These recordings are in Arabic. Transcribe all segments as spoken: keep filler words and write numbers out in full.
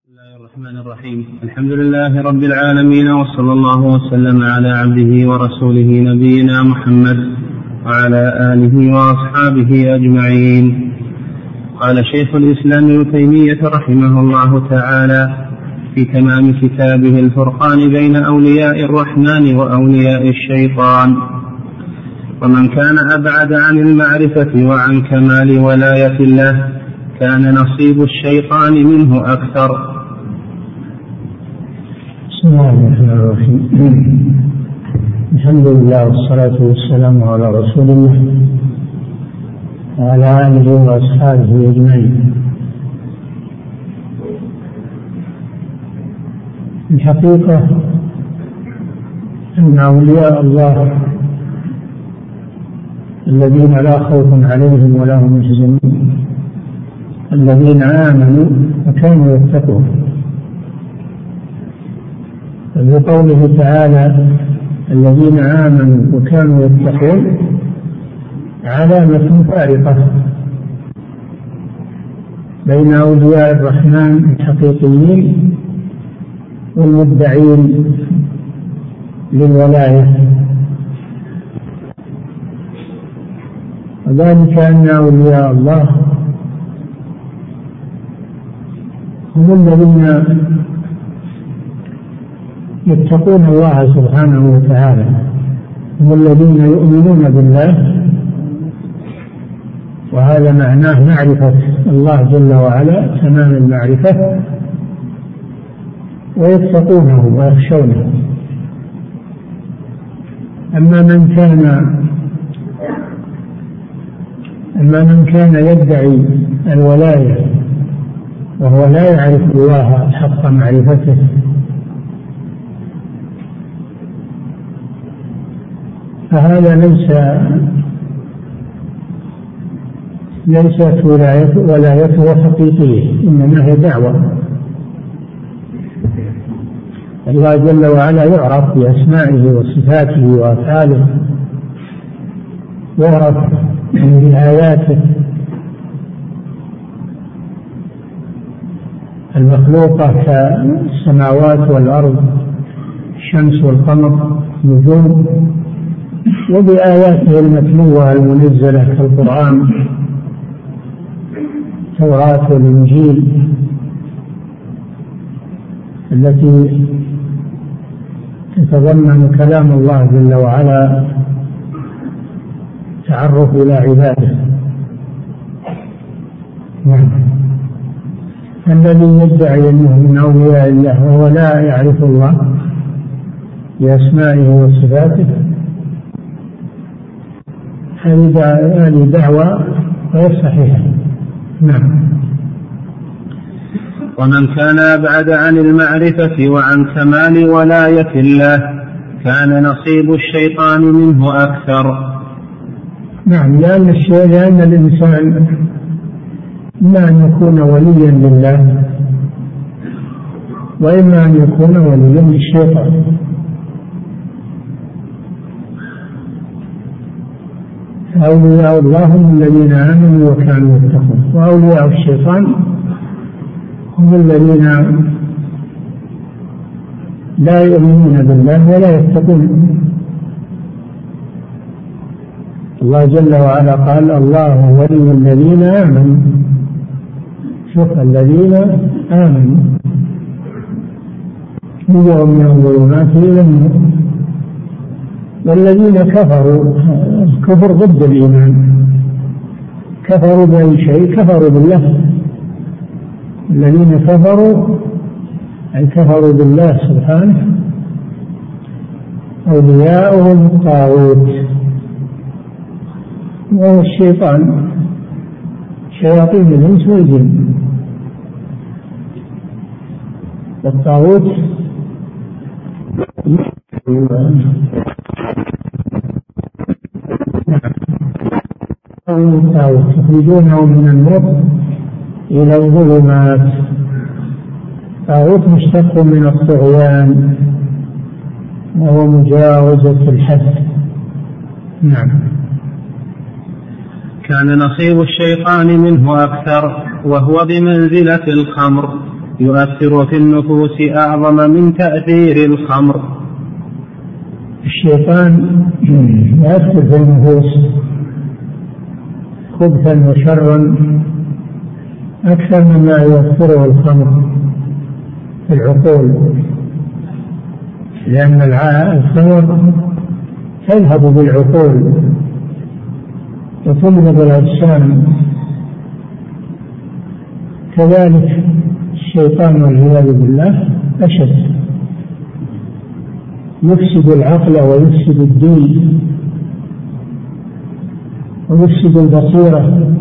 بسم الله الرحمن الرحيم. الحمد لله رب العالمين، وصلى الله وسلم على عبده ورسوله نبينا محمد وعلى آله وأصحابه أجمعين. قال شيخ الإسلام ابن تيمية رحمه الله تعالى في تمام كتابه الفرقان بين أولياء الرحمن وأولياء الشيطان: ومن كان أبعد عن المعرفة وعن كمال ولاية الله كان نصيب الشيطان منه أكثر. بسم الله الرحمن الرحيم. الحمد لله والصلاة والسلام على رسول الله وعلى آله وأصحابه أجمعين. الحقيقة أن أولياء الله الذين لا خوف عليهم ولا هم يحزنون، الذين آمنوا وكانوا يتقون. بقوله تعالى الذين آمنوا وكانوا يتقون علامة فارقة بين أولياء الرحمن الحقيقيين والمدعين للولاية، وذلك أن أولياء الله هم الذين يتقون الله سبحانه وتعالى، هم الذين يؤمنون بالله، وهذا معناه معرفة الله جل وعلا تمام المعرفة، ويتقونه ويخشونه. أما من كان أما من كان يدعي الولاية وهو لا يعرف الله حق معرفته فهذا ليس ليست ولايته حقيقية، إنما هي دعوة. الله جل وعلا يعرف بأسمائه وصفاته وأفعاله، يعرف بآياته المخلوقة كالسماوات والأرض، الشمس والقمر، النجوم، وبآياته المتلوة المنزلة كالقرآن، التوراة والإنجيل، التي تتضمن كلام الله جل وعلا تعرف إلى عباده. نعم. الذي يدعي أنه من أولياء الله وهو لا يعرف الله بأسمائه وصفاته هذه دعوة غير صحيحة. نعم. ومن كان أبعد عن المعرفة وعن كمال ولاية الله كان نصيب الشيطان منه أكثر. نعم، لأن الشيء لأن الإنسان إما أن يكون وليا لله وإما أن يكون وليا للشيطان. أولياء الله هم الذين آمنوا وكانوا يتقون، وأولياء الشيطان هم الذين لا يؤمنون بالله ولا يتقون. الله جل وعلا قال الله ولي الذين آمنوا. شوف، الذين آمنوا نجوا من الظلمات إلى النور، والذين كفروا الكفر ضد الإيمان، كفروا بأي شيء؟ كفروا بالله. الذين كفروا أي كفروا بالله سبحانه أولياؤهم الطاغوت وهو الشيطان، شياطين الإنس والجن. والطاغوت يخرجونه من النور إلى الظلمات. الطاغوت مشتق من الطغيان وهو مجاوزة الحد. نعم. كان نصيب الشيطان منه أكثر، وهو بمنزلة الخمر يؤثر في النفوس أعظم من تأثير الخمر. الشيطان يؤثر في النفوس خبثا وشرا أكثر مما يؤثره الخمر في العقول، لأن الخمر تذهب بالعقول وتمرض الأجسام، كذلك الشيطان والعياذ بالله أشد، يفسد العقل ويفسد الدين ويفسد البصيرة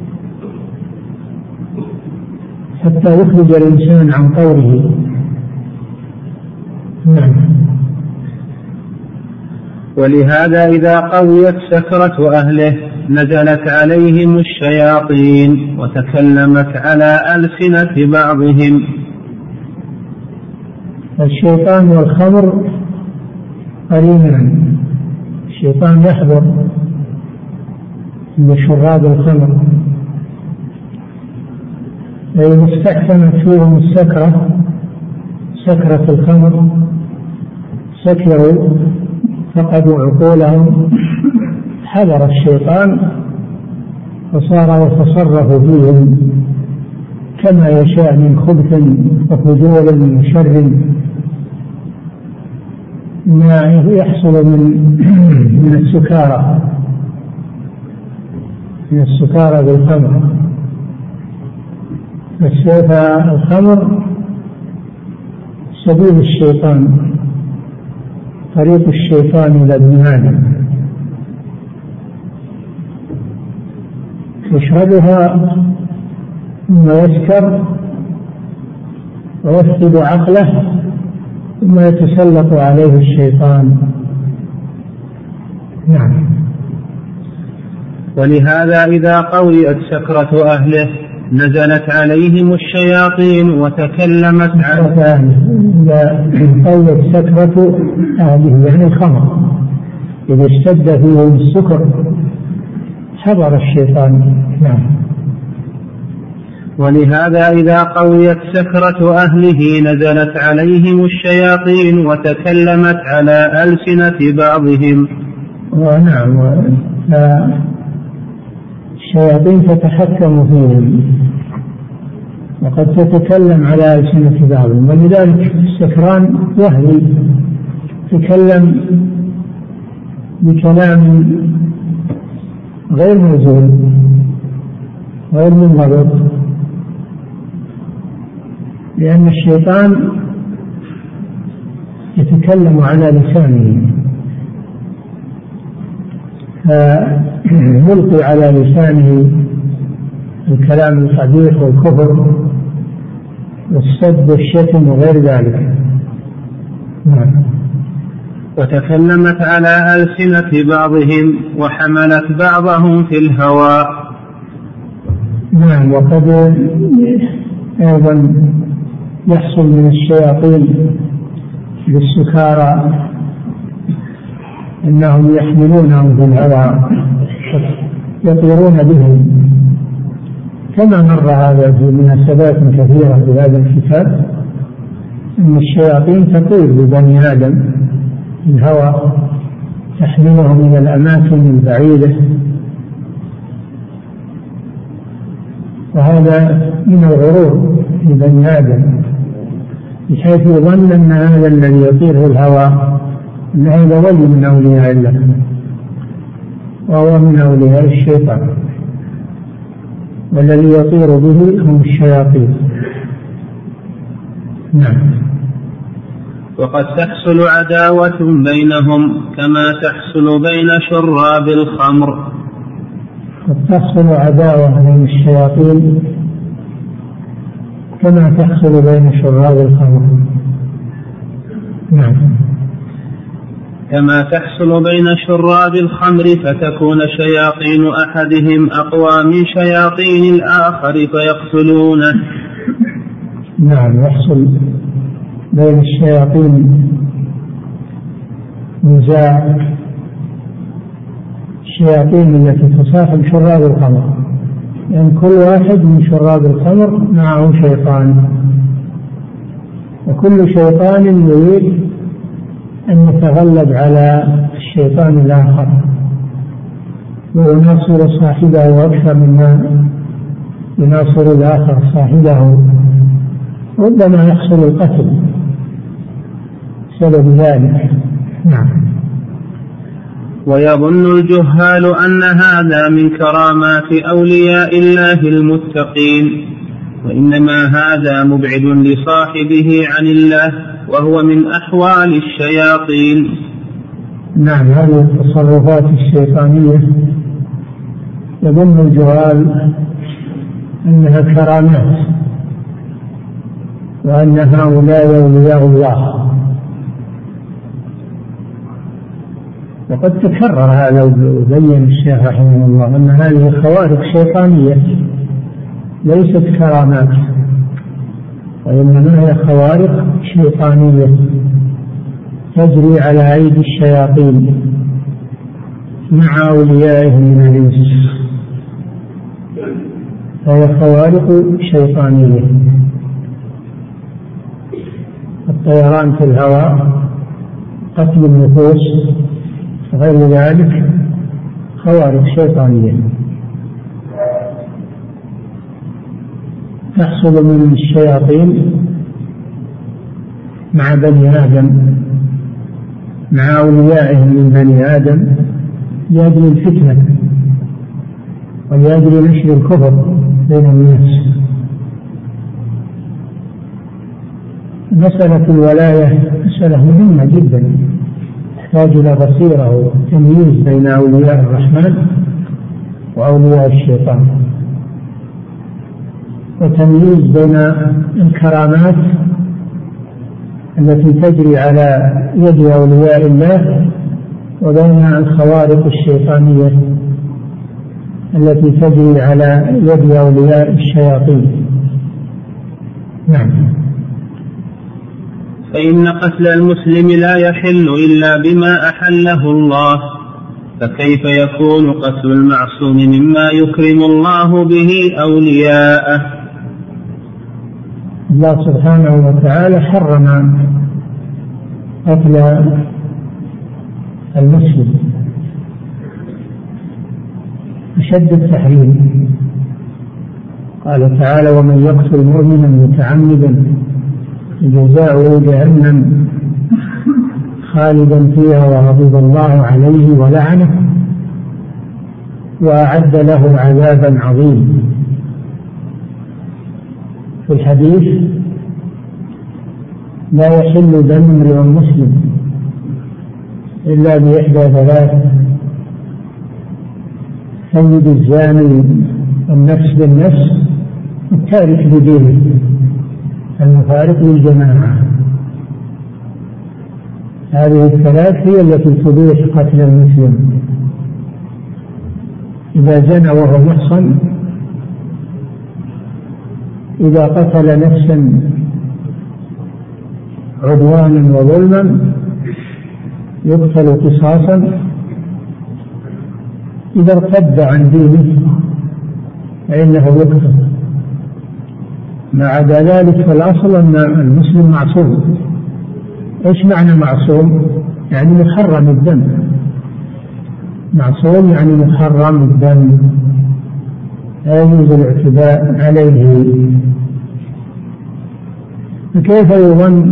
حتى يخرج الإنسان عن طوره. نعم. ولهذا إذا قويت سكرة أهله نزلت عليهم الشياطين وتكلمت على ألسنة بعضهم. الشيطان والخمر قرينان، الشيطان يحضر بشراب الخمر، وإذا استحكمت فيهم السكرة سكرة الخمر سكروا فقدوا عقولهم، حضر الشيطان وصار يتصرف فيهم كما يشاء من خبث وفجور وشر ما يحصل من من السكارى من السكارى بالخمر. فالخمر سبيل الشيطان، طريق الشيطان إلى ابن آدم، يشربها ثم يسكر ويفسد عقله ثم يتسلط عليه الشيطان. نعم. ولهذا إذا قويت سكرة أهله نزلت عليهم الشياطين وتكلمت عن إذا قويت سكرة أهله يعني الخمر، إذا اشتد فيهم السكر حضر الشيطان. نعم. ولهذا إذا قويت سكرة أهله نزلت عليهم الشياطين وتكلمت على ألسنة بعضهم. ونعم، الشياطين تتحكم فيهم وقد تتكلم على ألسنة بعضهم، ولذلك السكران وهمي تكلم بكلام غير موزون غير منضبط، لأن الشيطان يتكلم على لسانه، فيلقي على لسانه الكلام القبيح والكفر والسب والشتم وغير ذلك. نعم. وتكلمت على ألسنة بعضهم وحملت بعضهم في الهوى. نعم. وقد أيضا يحصل من الشياطين بالسكارى إنهم يحملونهم في الهوى يطيرون بهم، كما مر هذا في مناسبات كثيرة في هذا الكتاب، أن الشياطين تطير ببني آدم في الهوى تحملهم إلى الأماكن البعيدة، وهذا من الغرور لبني آدم بحيث يظن أن هذا الذي يطير في الهوى أن هذا ولي من أولياء الله وهو من أولياء الشيطان، والذي يطير به هم الشياطين. نعم. وقد تحصل عداوة بينهم كما تحصل بين شراب الخمر. قد تحصل عداوة بين الشياطين كما تحصل بين شراب الخمر. نعم. كما تحصل بين شراب الخمر فتكون شياطين أحدهم أقوى من شياطين الآخر فيقتلونه. نعم. يحصل بين الشياطين نزاع، الشياطين التي تصاحب شراب الخمر، لأن يعني كل واحد من شراب الخمر معه شيطان وكل شيطان يريد أن يتغلب على الشيطان الآخر ويناصر صاحبه أكثر مما يناصر الآخر صاحبه، ربما يحصل القتل بسبب ذلك. نعم. ويظن الجهال أن هذا من كرامات أولياء الله المتقين، وإنما هذا مبعد لصاحبه عن الله، وهو من أحوال الشياطين. نعم، هذه التصرفات الشيطانية يظن الجهال أنها كرامات، وأن هؤلاء أولياء الله. وقد تكرر هذا وبين الشيخ رحمه الله أن هذه خوارق شيطانية ليست كرامات، وإنما هي خوارق شيطانية تجري على أيدي الشياطين مع أوليائهم من الإنس، فهي خوارق شيطانية. الطيران في الهواء، قتل النفوس، غير ذلك خوارق شيطانية تحصل من الشياطين مع بني آدم، مع أوليائهم من بني آدم، لأجل الفتنة ولأجل نشر الكفر بين الناس. مسألة الولاية مسألة مهمة جدا، تحتاج إلى بصيرة وتمييز بين أولياء الرحمن وأولياء الشيطان، وتمييز بين الكرامات التي تجري على يد أولياء الله وبين الخوارق الشيطانية التي تجري على يد أولياء الشياطين. نعم. فإن قتل المسلم لا يحل إلا بما أحله الله، فكيف يكون قتل المعصوم مما يكرم الله به أولياءه؟ الله سبحانه وتعالى حرم قتل المسلم أشد التحريم. قال تعالى: ومن يقتل مؤمنا متعمدا جزاؤه جهنم خالدا فيها وغضب الله عليه ولعنه وأعد له عذابا عظيما. في الحديث: لا يحل دم امرئ مسلم إلا بإحدى ثلاث: سيد الزاني والنفس بالنفس والتارك بدينه المفارق للجماعة. هذه الثلاث هي التي تبيح قتل المسلم. إذا زنى وهو محصن، إذا قتل نفسا عدوانا وظلما يقتل قصاصا، إذا ارتد عن دينه فإنه يقتل. ما عدا ذلك فالأصل أن المسلم معصوم. إيش معنى معصوم؟ يعني محرم الدم. معصوم يعني محرم الدم، لا يجوز الاعتداء عليه. فكيف يظن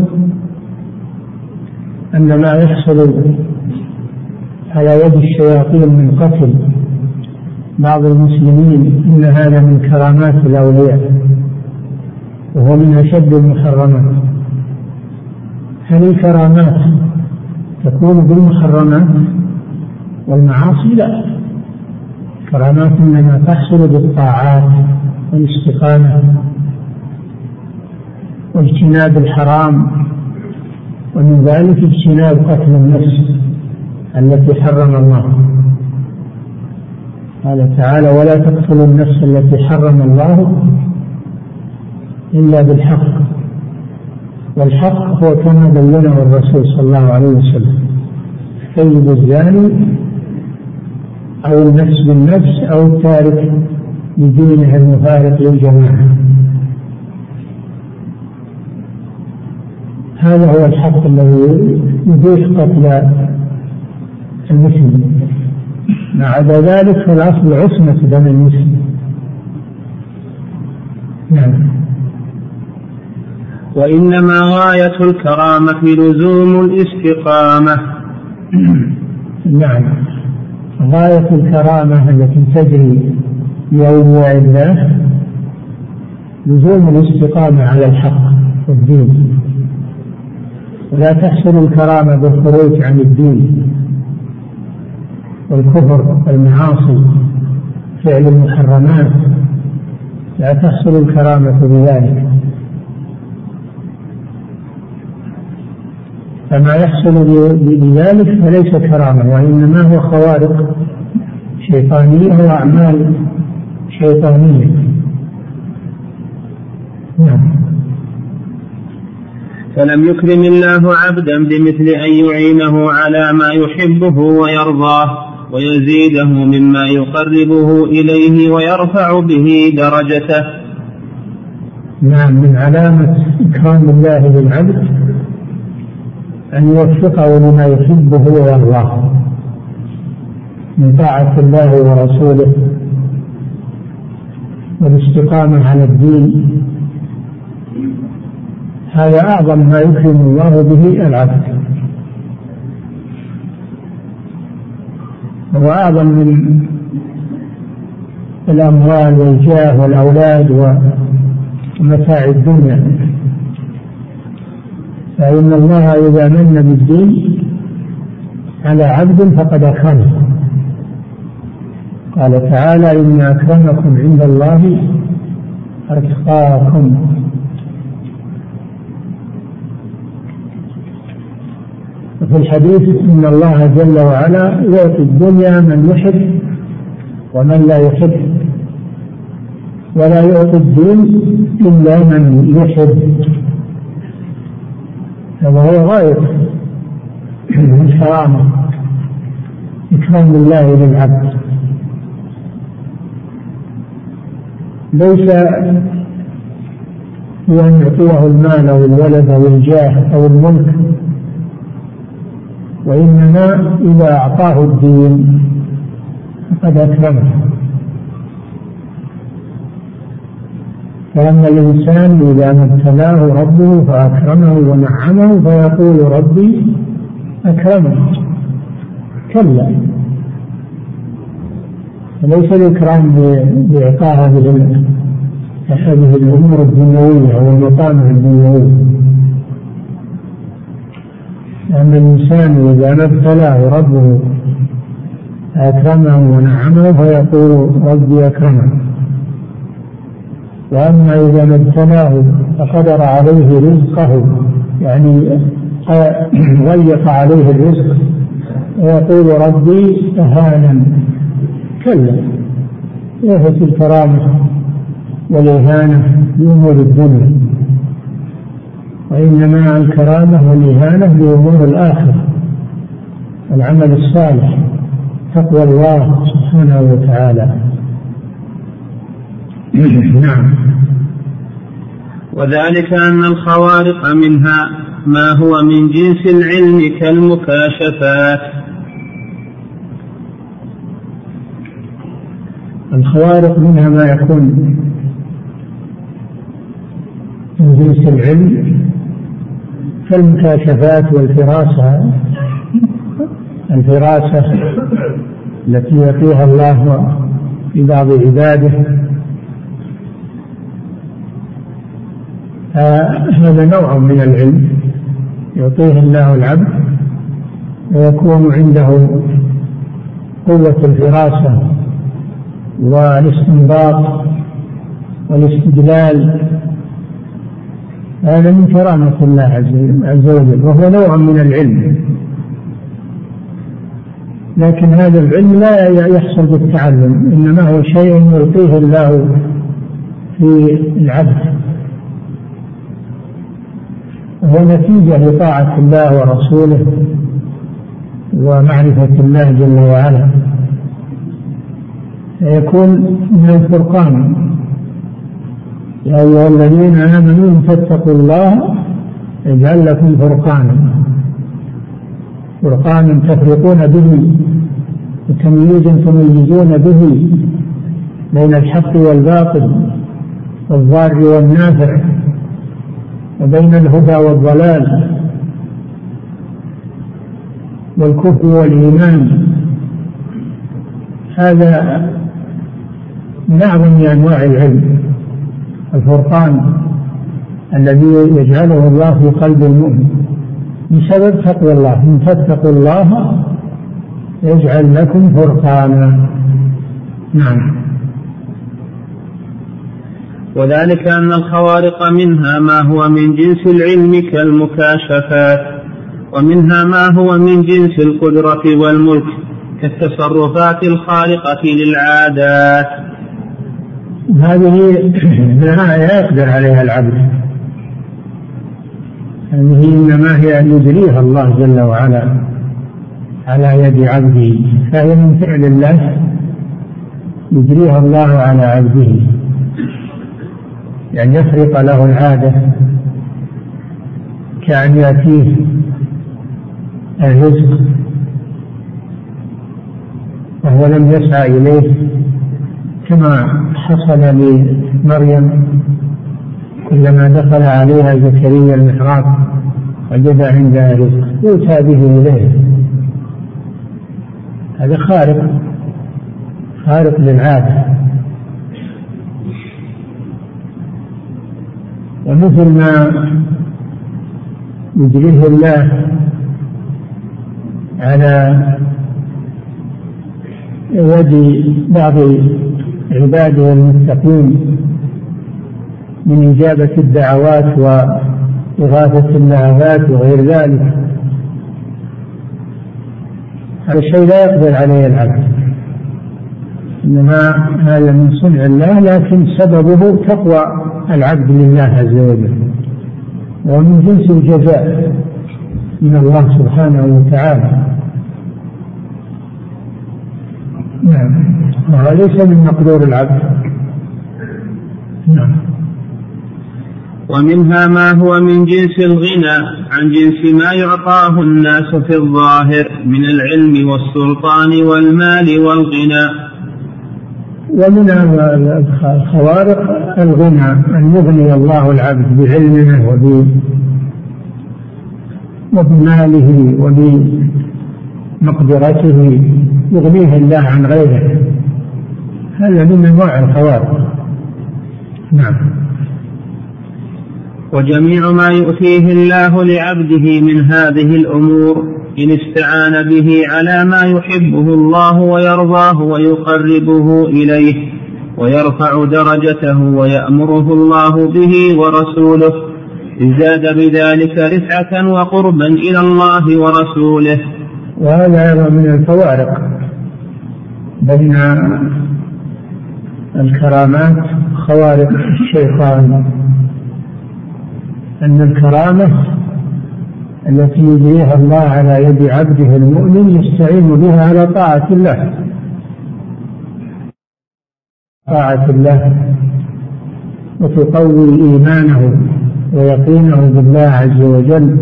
أن ما يحصل على يد الشياطين من قتل بعض المسلمين إن هذا من كرامات الأولياء وهو من أشد المحرمات؟ هل الكرامات تكون بالمحرمات والمعاصي؟ لا، كرامات إنما تحصل بالطاعات والاستقامة واجتناب الحرام، ومن ذلك اجتناب قتل النفس التي حرم الله. قال تعالى: ولا تقتلوا النفس التي حرم الله إلا بالحق. والحق هو كما بينه الرسول صلى الله عليه وسلم: سيد الزاني أو النفس بالنفس أو التارك لدينه المفارق للجماعة. هذا هو الحق الذي يبيح قتل المسلم، ما عدا ذلك فالأصل عصمة دم المسلم. نعم. وإنما غاية الكرامة لزوم الاستقامة. نعم، غاية الكرامة التي تجري بأولياء الله لزوم الاستقامة على الحق والدين، ولا تحصل الكرامة بالخروج عن الدين والكفر والمعاصي فعل المحرمات، لا تحصل الكرامة بذلك. فما يحصل بذلك فليس كرامة، وإنما هو خوارق شيطانية وأعمال شيطانية. نعم. فلم يكرم الله عبدا بمثل أن يعينه على ما يحبه ويرضاه ويزيده مما يقربه إليه ويرفع به درجته. نعم، من علامة إكرام الله للعبد أن يوفقه لما يحبه ويرضاه من طاعة الله ورسوله والاستقامة على الدين. هذا أعظم ما يكرم الله به العبد، هو أعظم من الأموال والجاه والأولاد ومتاع الدنيا. فإن الله إذا من بالدين على عبد فقد أكرمه. قال تعالى: إن أكرمكم عند الله أتقاكم. وفي الحديث: إن الله جل وعلا يعطي الدنيا من يحب ومن لا يحب، ولا يعطي الدين إلا من يحب. هذا هو غاية الكرامة، إكرام الله للعبد، ليس بأن يعطيه المال أو الولد أو الجاه أو الملك، وإنما إذا أعطاه الدين فقد أكرمه. فأما الإنسان إذا ما ابتلاه ربه فأكرمه ونعمه فيقول: ربي أكرمه. كلا، فليس الإكرام بإعطاء هذه الأمور الدنيوية أو المطامع الدنيوية. أما الإنسان إذا ما ابتلاه ربه أكرمه ونعمه فيقول: ربي أكرمه. وأما إذا ما ابتلاه فقدر عليه رزقه، يعني ضيق عليه الرزق، ويقول: ربي أهانا. كلا، ليست الكرامة والإهانة لأمور الدنيا، وإنما الكرامة والإهانة لأمور الآخرة، العمل الصالح، تقوى الله سبحانه وتعالى. نعم. وذلك أن الخوارق منها ما هو من جنس العلم كالمكاشفات. الخوارق منها ما يكون من جنس العلم كالمكاشفات والفراسة، الفراسة التي يعطيها الله في بعض عباده، هذا نوع من العلم يعطيه الله العبد، ويكون عنده قوة الفراسة والاستنباط والاستدلال. هذا من كرامة الله عز وجل، وهو نوع من العلم، لكن هذا العلم لا يحصل بالتعلم، إنما هو شيء يعطيه الله في العبد، وهو نتيجة لطاعة الله ورسوله ومعرفة الله جل وعلا، فيكون من الفرقان: يا أيها الذين آمنوا إن تتقوا الله يجعل لكم فرقانا فرقانا تفرقون به وتمييزا تميزون به بين الحق والباطل والضار والنافع وبين الهدى والضلال والكفر والإيمان. هذا من أعظم أنواع العلم، الفرقان الذي يجعله الله في قلب المؤمن بسبب تقوى الله. إن تتقوا الله يجعل لكم فرقانا. نعم. وذلك أن الخوارق منها ما هو من جنس العلم كالمكاشفات، ومنها ما هو من جنس القدرة والملك كالتصرفات الخارقة للعادات. هذه لا يقدر عليها العبد، هذه إنما هي أن يجريها الله جل وعلا على يد عبده، فهي من فعل الله يجريها الله على عبده، يعني يفرق له العادة، كأن يأتيه الرزق وهو لم يسعى إليه، كما حصل لمريم كلما دخل عليها زكريا المحراب وجد عندها رزق يؤتى به إليه. هذا خارق خارق للعادة. ومثل ما يجريه الله على يد بعض عباده المتقين من إجابة الدعوات وإغاثة اللهفات وغير ذلك، هذا الشيء لا يقدر عليه العبد، إنما هذا من صنع الله، لكن سببه تقوى العبد لله عز وجل، ومن جنس الجزاء من الله سبحانه وتعالى. نعم. وهذا ليس من مقدور العبد. نعم. ومنها ما هو من جنس الغنى عن جنس ما يعطاه الناس في الظاهر من العلم والسلطان والمال والغنى. ومن الخوارق الغنى، أن يغني الله العبد بعلمه وبماله وبمقدرته، يغنيه الله عن غيره، هذا من أنواع الخوارق. نعم. وجميع ما يؤتيه الله لعبده من هذه الأمور إن استعان به على ما يحبه الله ويرضاه ويقربه إليه ويرفع درجته ويأمره الله به ورسوله، ازداد بذلك رفعة وقربا إلى الله ورسوله. وهذا أيضا من الفوارق بين الكرامات خوارق الشيطان، أن الكرامة التي يجريها الله على يد عبده المؤمن يستعين بها على طاعة الله طاعة الله وتقوي إيمانه ويقينه بالله عز وجل،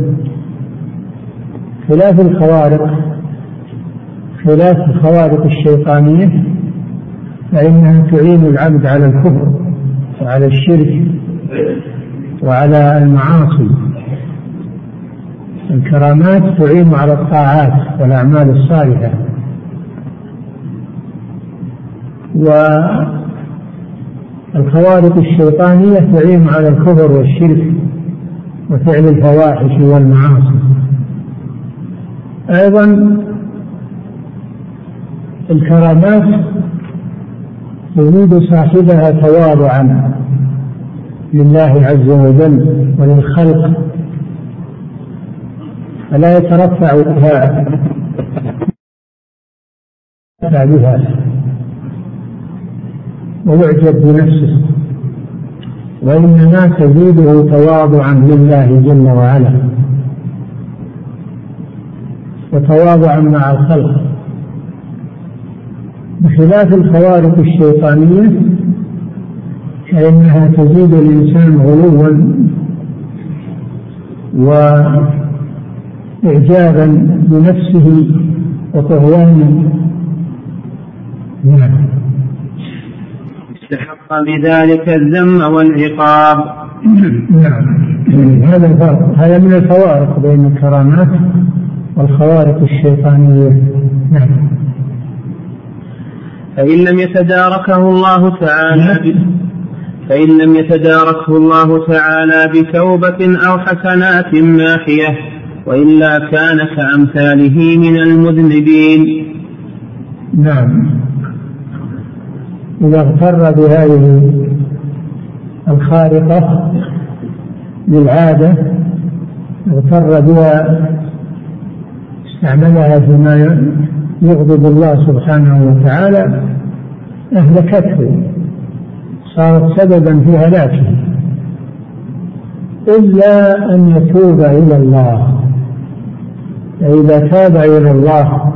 خلاف الخوارق خلاف الخوارق الشيطانية، فإنها تعين العبد على الكفر وعلى الشرك وعلى المعاصي. الكرامات تعين على الطاعات والأعمال الصالحة، والخوارق الشيطانية تعين على الكفر والشرك وفعل الفواحش والمعاصي. أيضا الكرامات تزيد صاحبها تواضعا لله عز وجل وللخلق، فلا يترفع بها بها ويعجب بنفسه، وإنما تزيده تواضعا لله جل وعلا وتواضعا مع الخلق، بخلاف الخوارق الشيطانية فإنها تزيد الإنسان غلوا وإعجابا بنفسه وطغيانا. نعم. استحق بذلك الذم والعقاب. نعم. هذا الفرق، هذا من الفوارق بين الكرامات والخوارق الشيطانية. نعم. فإن لم يتداركه الله تعالى فإن لم يتداركه الله تعالى بتوبة أو حسنات ماحية وإلا كان كأمثاله من المذنبين. نعم. إذا اغتر بهذه الخارقة للعادة، اغتر بها، استعملها فيما يغضب الله سبحانه وتعالى، أهلكته، صارت سببا في هلاكه، إلا أن يتوب إلى الله. فإذا تاب إلى الله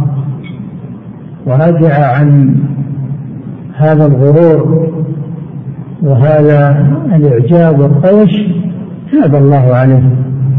ورجع عن هذا الغرور وهذا الإعجاب والطيش، تاب الله عليه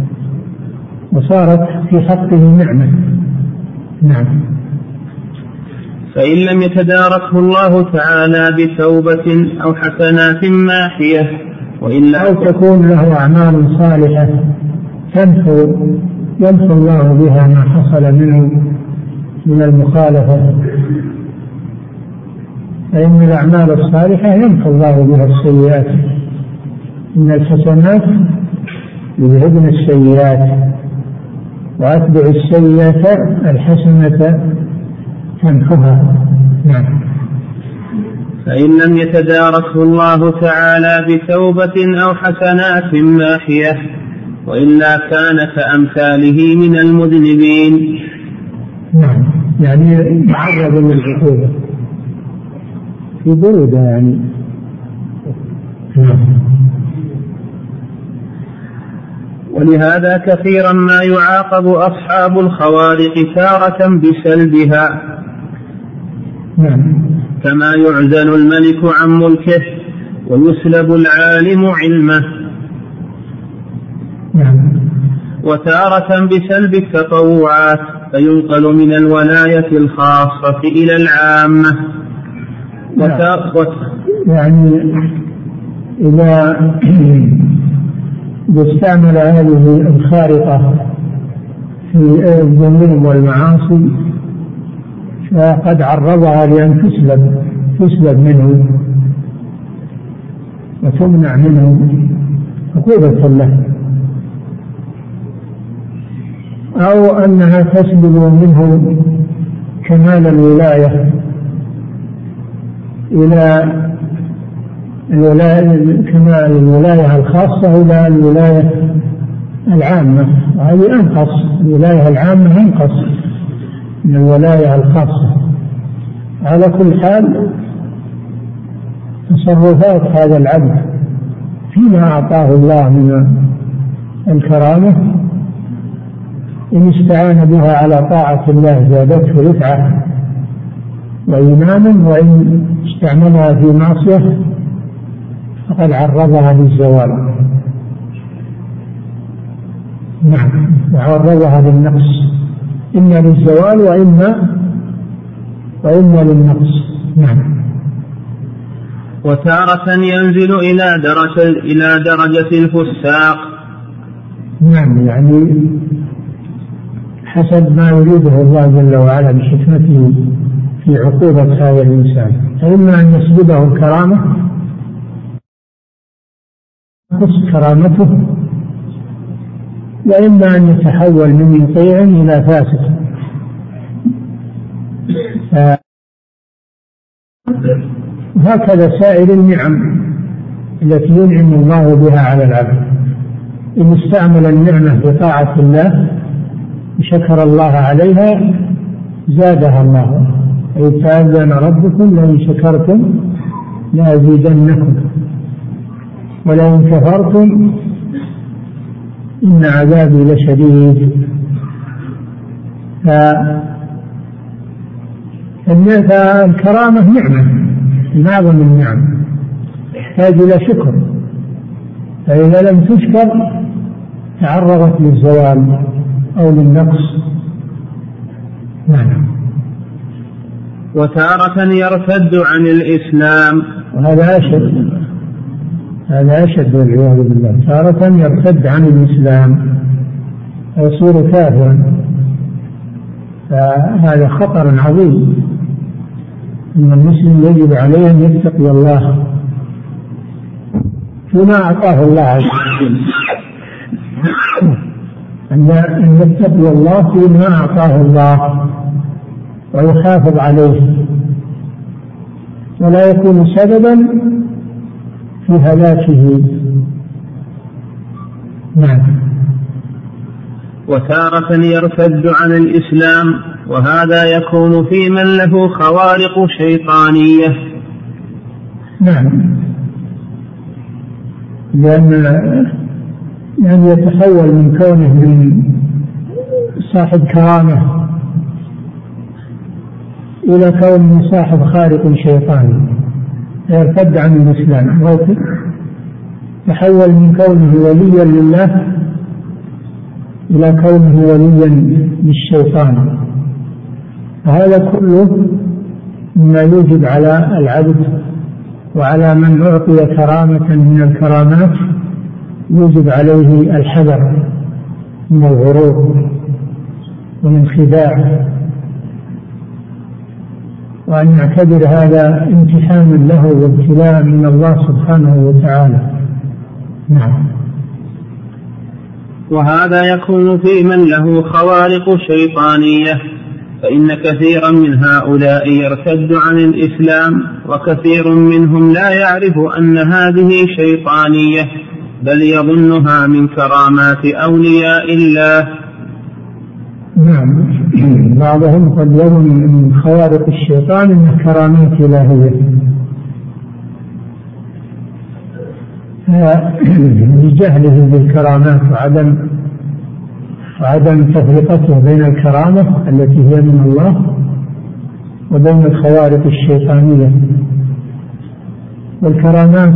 وصارت في حقه نعمة. نعم. فإن لم يتداركه الله تعالى بتوبة أو حسنات ماحية وإلا أو تكون له أعمال صالحة تمحو يمحو الله بها ما حصل منه من المخالفة، فإن الأعمال الصالحة يمحو الله بها السيئات، إن الحسنات يذهبن السيئات وأتبع السيئة الحسنة تمحها. نعم. فإن لم يتداركه الله تعالى بتوبة أو حسنات ماحية وإلا كان كأمثاله من المذنبين. نعم. يعني يعرض للعقوبة في برودة يعني. نعم. ولهذا كثيرا ما يعاقب أصحاب الخوارق تارة بسلبها. نعم. كما يعزل الملك عن ملكه ويسلب العالم علمه. نعم. وتارة بسلب التطوعات فينقل من الولاية الخاصة إلى العامة. يعني إذا استعمل هذه الخارقة في الذنوب والمعاصي فقد عرضها لأن تسلب تسلب منه وتمنع منه عقوبة له، أو أنها تسلب منه كمال الولاية إلى الولاية، كمال الولاية الخاصة إلى الولاية العامة، وهذه أنقص. الولاية العامة أنقص من الولاية الخاصة. على كل حال تصرفات هذا العبد فيما أعطاه الله من الكرامة إن استعان بها على طاعة الله زادته رفعة وإيمانا، وإن استعملها في معصية فقد عرضها للزوال. نعم. وعرضها للنقص، إما للزوال وإما وإما للنقص. نعم. وتارة ينزل إلى درجة إلى درجة الفساق. نعم. يعني حسب ما يريده الله جل وعلا بحكمته في عقوبة هذا الإنسان، فإما أن يسلبه الكرامة تنقص كرامته، وإما أن يتحول من مطيع إلى فاسق. وهكذا سائر النعم التي ينعم الله بها على العبد، إن استعمل النعمة بطاعة الله وشكر الله عليها زادها الله. إذ تأذن ربكم لئن شكرتم لأزيدنكم ولئن كفرتم إن عذابي لشديد. فالكرامة نعمة من أعظم النعم، تحتاج إلى شكر، فإذا لم تشكر تعرضت للزوال أو للنقص. نعم. وتارة يرتد عن الإسلام، وهذا أشد، هذا أشد والعياذ بالله. تارة يرتد عن الإسلام ويصير كافرا، فهذا خطر عظيم. إن المسلم يجب عليه أن يتقي الله فيما أعطاه الله عز وجل، أن يتقي الله فيما أعطاه الله ويحافظ عليه، ولا يكون سببا في هلاكه. نعم. وتارة يرتد عن الإسلام، وهذا يكون في من له خوارق شيطانية. نعم، لأن يعني يتحول من كونه من صاحب كرامة إلى كونه صاحب خارق شيطاني، يرتد عن الإسلام، يتحول من كونه وليا لله إلى كونه وليا للشيطان. هذا كله مما يوجب على العبد وعلى من أعطي كرامة من الكرامات يوجب عليه الحذر من الغرور ومن خداع، وأن يعتبر هذا امتحانا له وابتلاء من الله سبحانه وتعالى. نعم. وهذا يكون في من له خوارق شيطانية، فإن كثيرا من هؤلاء يرتد عن الإسلام، وكثير منهم لا يعرف أن هذه شيطانية، بل يظنها من كرامات أولياء الله. نعم، بعضهم قد يظن من خوارق الشيطان أنها كرامات إلهية، لجهله بالكرامات وعدم وعدم تفرقته بين الكرامة التي هي من الله وبين الخوارق الشيطانية. والكرامات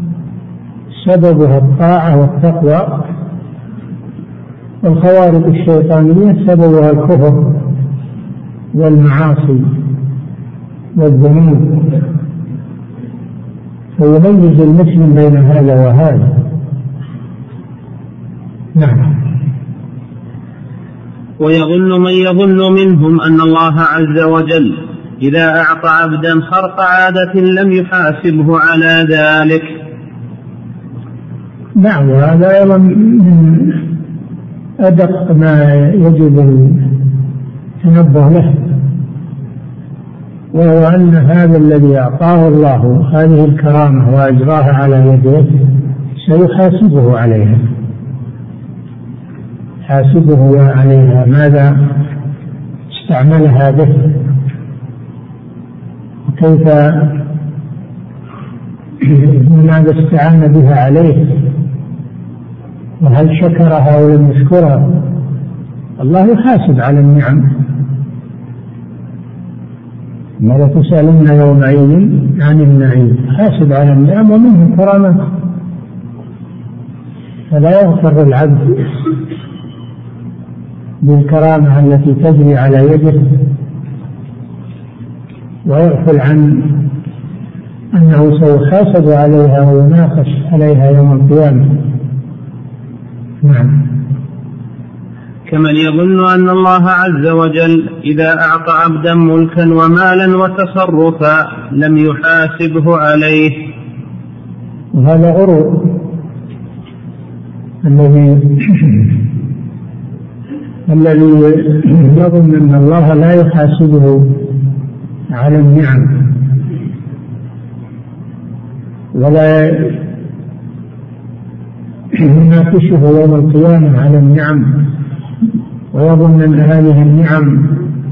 سببها الطاعة والتقوى، والخوارق الشيطانية سببها الكفر والمعاصي والذنوب، فيميز المسلم بين هذا وهذا. نعم. ويظن من يظن منهم أن الله عز وجل إذا أعطى عبدا خرق عادة لم يحاسبه على ذلك. نعم، وهذا أيضا من أدق ما يجب التنبه له، وهو أن هذا الذي أعطاه الله هذه الكرامة وأجراها على يده سيحاسبه عليها، حاسبه عليها ماذا استعملها به، وكيف ماذا استعان بها عليه، وهل شكرها أو لم يشكرها. الله يحاسب على النعم، ولا تسألن يومئذ عن النعيم، حاسب على النعم ومنه كرامات. فلا يغتر العبد بالكرامة التي تجري على يده ويغفل عن أنه سيحاسب عليها ويناقش عليها يوم القيامة. نعم. كمن يظن أن الله عز وجل إذا أعطى عبدا ملكا ومالا وتصرفا لم يحاسبه عليه. وهذا غرور الذي الذي يظن أن الله لا يحاسبه على النعم ولا يناقشه يوم القيامة على النعم، ويظن أن هذه النعم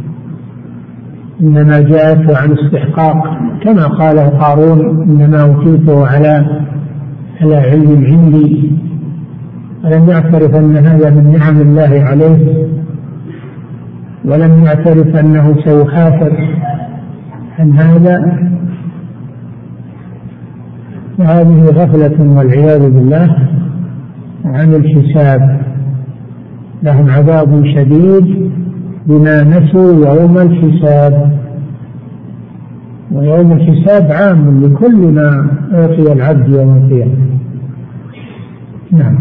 إنما جاءته عن استحقاق، كما قال قارون إنما أوتيته على على علم عندي، ولم يعترف أن هذا من نعم الله عليه، ولم يعترف أنه سيحاسب عن هذا. وهذه غفلة والعياذ بالله عن الحساب. لهم عذاب شديد بما نسوا يوم الحساب. ويوم الحساب عام لكل ما أعطي العبد يوم القيامة. نعم.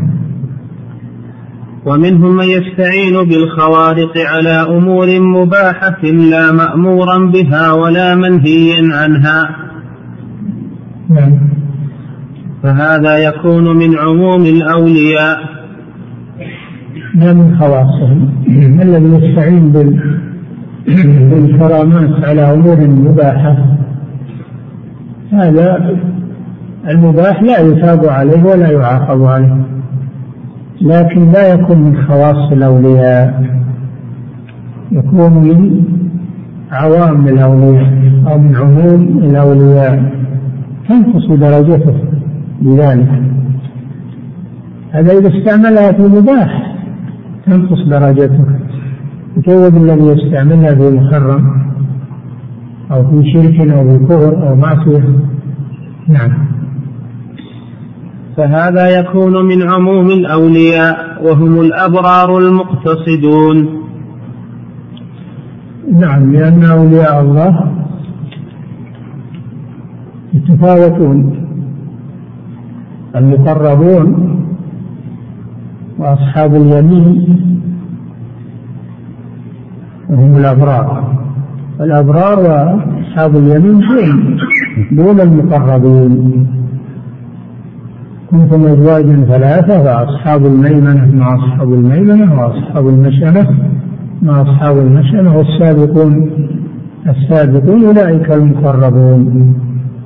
ومنهم من يستعين بالخوارق على أمور مباحة لا مأمورا بها ولا منهيا عنها. نعم. فهذا يكون من عموم الأولياء لا من خواصهم. الذي يستعين بالكرامات على أمور مباحة هذا المباح لا يثاب عليه ولا يعاقب عليه، لكن لا يكون من خواص الأولياء، يكون من عوام الأولياء أو من عموم الأولياء، تنقص درجته بذلك. هذا إذا استعملها في مباح تنقص درجته، وكيف الذي يستعملها في محرم أو في شرك أو في كفر أو معصية. نعم. فهذا يكون من عموم الأولياء وهم الأبرار المقتصدون. نعم، لأن أولياء الله يتفاوتون، المقربون وأصحاب اليمين وهم الأبرار، الأبرار وأصحاب اليمين دون دون المقربين. كنتم أزواجا ثلاثة فأصحاب الميمنة مع أصحاب الميمنة وأصحاب المشأمة مع أصحاب المشأمة والسابقون السابقون أولئك المقربون.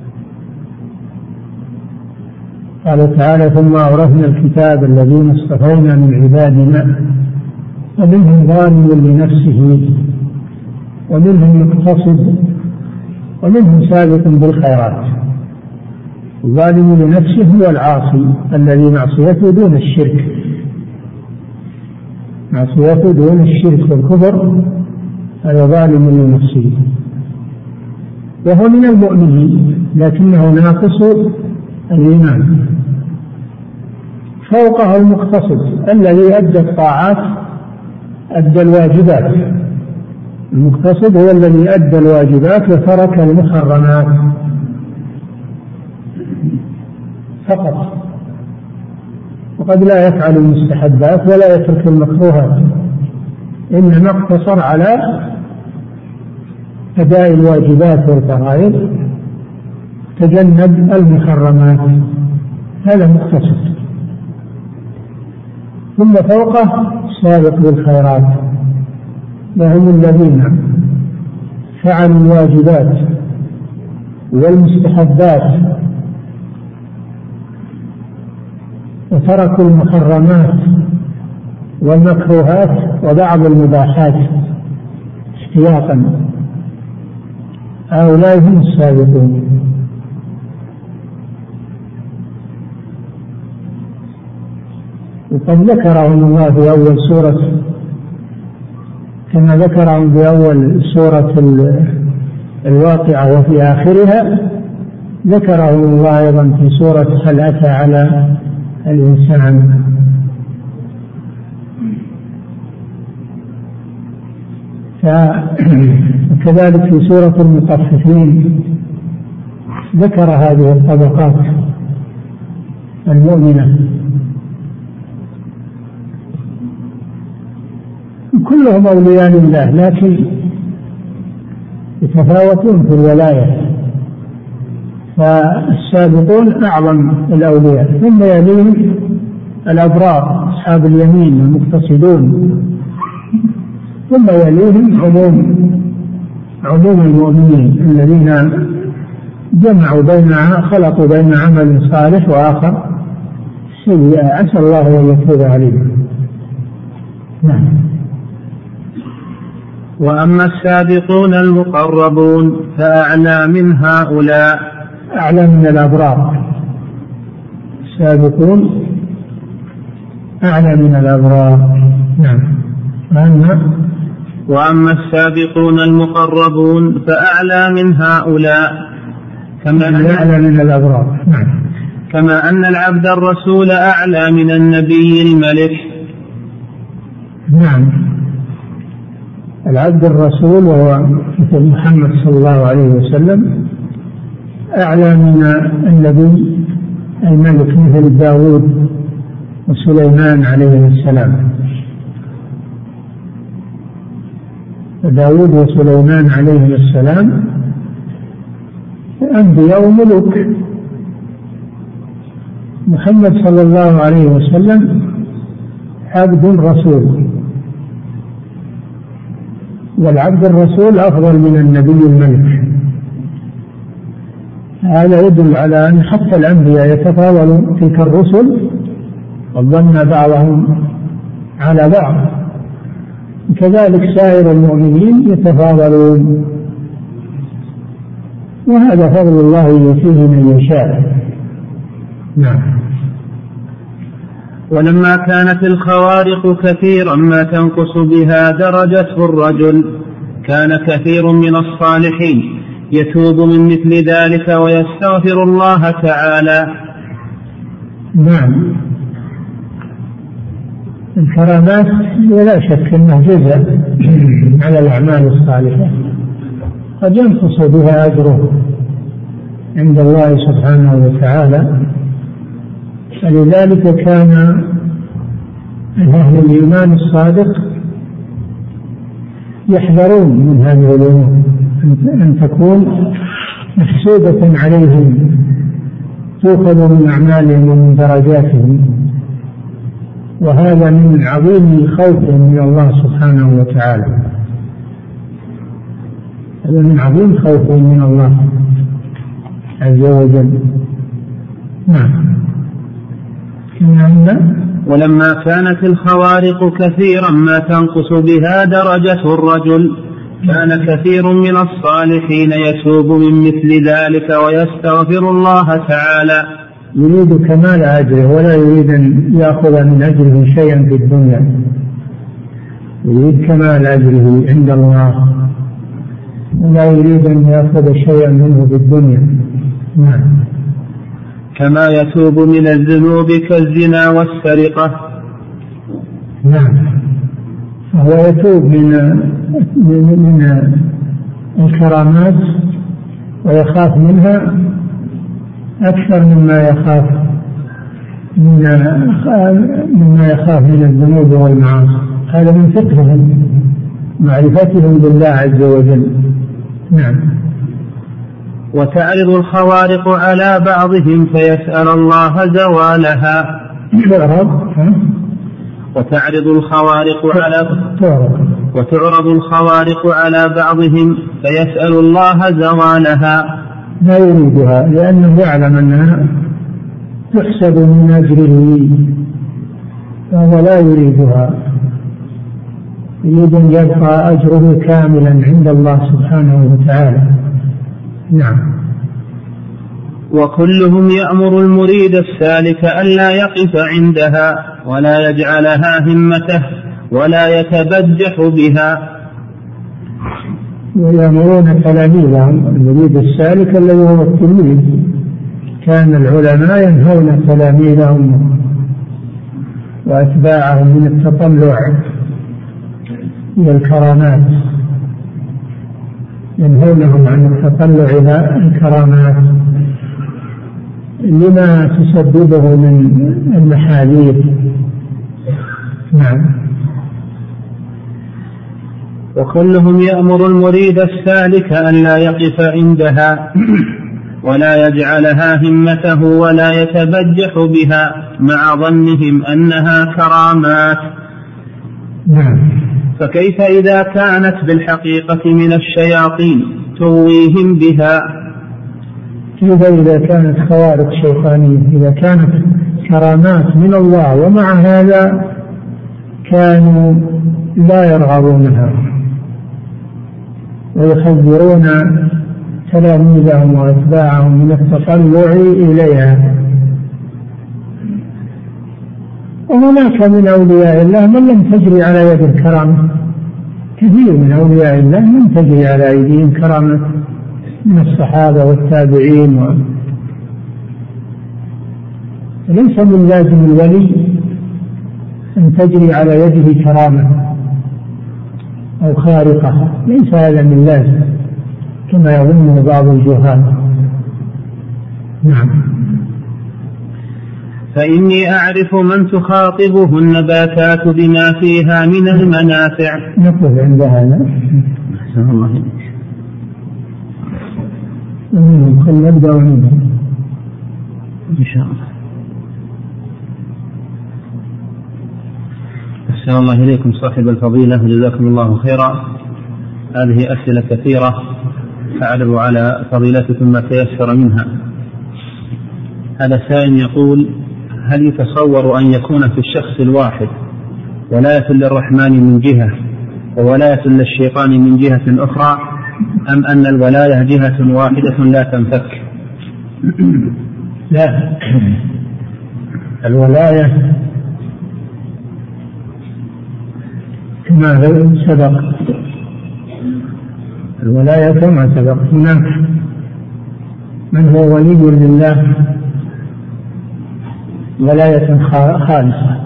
قال تعالى: ثم أورثنا الكتاب الذين اصطفينا من عبادنا ومنهم ظالم لنفسه ومنهم مقتصد ومنهم سابق بالخيرات. الظالم لنفسه هو العاصي الذي معصيته دون الشرك، معصيته دون الشرك والكفر، هذا ظالم لنفسه، وهو من المؤمنين لكنه ناقص الإيمان. فوقه المقتصد الذي أدى الطاعات أدى الواجبات. المقتصد هو الذي أدى الواجبات وترك المحرمات فقط، وقد لا يفعل المستحبات ولا يترك المكروهات، إنما اقتصر على أداء الواجبات والفرائض، تجنب المحرمات، هذا مقتصد. ثم فوقه سابق بالخيرات، وهم الذين فعلوا الواجبات والمستحبات وتركوا المحرمات والمكروهات وبعض المباحات احتياطا، هؤلاء هم السابقون. وقد ذكرهم الله في أول سورة، كما ذكرهم في أول سورة الواقعة وفي آخرها، ذكرهم الله أيضا في سورة هل أتى على الإنسان. فكذلك في سورة المطففين ذكر هذه الطبقات المؤمنة، كلهم أولياء لله لكن يتفاوتون في الولاية. فالسابقون أعظم الأولياء، ثم يليهم الأبرار أصحاب اليمين المقتصدون، ثم يليهم عموم عموم المؤمنين الذين جمعوا بين خلطوا بين عمل صالح وآخر سيئة، عسى الله أن يتوب عليهم. نعم. وأما السابقون المقربون فأعلى من هؤلاء، أعلى من الأبرار. السابقون أعلى من الأبرار. نعم. وأما وأما السابقون المقربون فأعلى من هؤلاء كما أعلى من الأبرار. نعم. كما أن العبد الرسول أعلى من النبي الملك، نعم، العبد الرسول وهو مثل محمد صلى الله عليه وسلم أعلى من النبي الملك مثل داود وسليمان عليه السلام. داود وسليمان عليه السلام أنبياء وملوك. محمد صلى الله عليه وسلم عبد رسول، والعبد الرسول أفضل من النبي الملك. هذا يدل على أن حتى الأنبياء يتفاضلون تلك الرسل وظن بعضهم على بعض، كذلك سائر المؤمنين يتفاضلون، وهذا فضل الله يؤتيه من يشاء. نعم. ولما كانت الخوارق كثيرا ما تنقص بها درجته الرجل، كان كثير من الصالحين يتوب من مثل ذلك ويستغفر الله تعالى. نعم، الكرامات لا شك أنها جزء على الأعمال الصالحة قد ينقص بها أجره عند الله سبحانه وتعالى، فلذلك كان أهل الإيمان الصادق يحذرون من هذه الأمور أن تكون محسوبة عليهم، تؤخذ من أعمالهم ومن درجاتهم، وهذا من عظيم خوفهم من الله سبحانه وتعالى. هذا من عظيم خوفهم من الله عز وجل. نعم. ولما كانت الخوارق كثيرا ما تنقص بها درجة الرجل، كان كثير من الصالحين يتوب من مثل ذلك ويستغفر الله تعالى. يريد كمال أجره ولا يريد أن يأخذ من أجره شيئا في الدنيا، يريد كمال أجره عند الله ولا يريد أن يأخذ شيئا منه في الدنيا. نعم. كما يتوب من الذنوب كالزنا والسرقة. نعم، فهو يتوب من من الكرامات ويخاف منها أكثر مما يخاف مما يخاف من الذنوب والمعاصي. هذا من فقههم، معرفتهم بالله عز وجل. نعم. وتعرض الخوارق على بعضهم فيسأل الله زوالها. وتعرض الخوارق على وتعرض الخوارق على بعضهم فيسأل الله زوالها. لا يريدها لأنه يعلم أنها تحسب من أجره، فهو لا يريدها، يريد أن يبقى أجره كاملا عند الله سبحانه وتعالى. نعم. وكلهم يأمر المريد السالك ألا يقف عندها ولا يجعلها همته ولا يتبجح بها. ويأمرون تلاميذهم، المريد السالك الذي هو التلميذ، كان العلماء ينهون تلاميذهم وأتباعهم من التطلع إلى الكرامات، ينهونهم عن التطلع إلى الكرامات لما تسببه من المحاذير. نعم. وكلهم يأمر المريد السالك أن لا يقف عندها ولا يجعلها همته ولا يتبجح بها مع ظنهم أنها كرامات. نعم. فكيف إذا كانت بالحقيقة من الشياطين تغويهم بها؟ كيف إذا كانت خوارق شيطانية؟ إذا كانت كرامات من الله ومع هذا كانوا لا يرغبونها ويحذرون تلاميذهم وأتباعهم من التطلع إليها. وهناك من أولياء الله من لم تجري على يد الكرامة، كثير من أولياء الله لم تجري على أيديهم كرامة من الصحابة والتابعين و... ليس من لازم الولي أن تجري على يده كرامة أو خارقة، ليس هذا من لازم كما يظنه بعض الجهال. نعم. فإني أعرف من تخاطبه النباتات بما فيها من المنافع. نقف عند هذا. أحسن الله إليك. خلنا نبدأ ونبدأ إن شاء الله. أحسن الله إليكم صاحب الفضيلة، جزاكم الله خيرا. هذه أسئلة كثيرة فأعرض على فضيلتكم ما تيسر منها. هذا سائل يقول: هل يتصور أن يكون في الشخص الواحد ولاية للرحمن من جهة وولاية للشيطان من جهة أخرى، أم أن الولاية جهة واحدة لا تنفك؟ لا، الولاية كما سبق، الولاية كما سبق، هناك من هو ولي لله ولاية خالصة،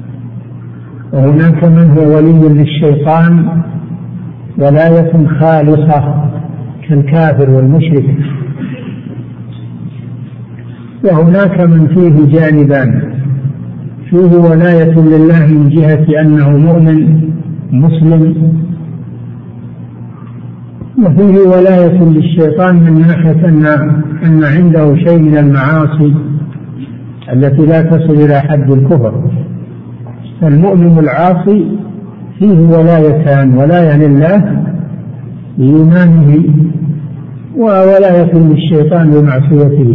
وهناك من هو ولي للشيطان ولاية خالصة كالكافر والمشرك، وهناك من فيه جانبان: فيه ولاية لله من جهة أنه مؤمن مسلم، وفيه ولاية للشيطان من ناحية أن, أن عنده شيء من المعاصي التي لا تصل إلى حد الكفر. فالمؤمن العاصي فيه ولايتان: ولاية لله بإيمانه وولاية للشيطان بمعصيته.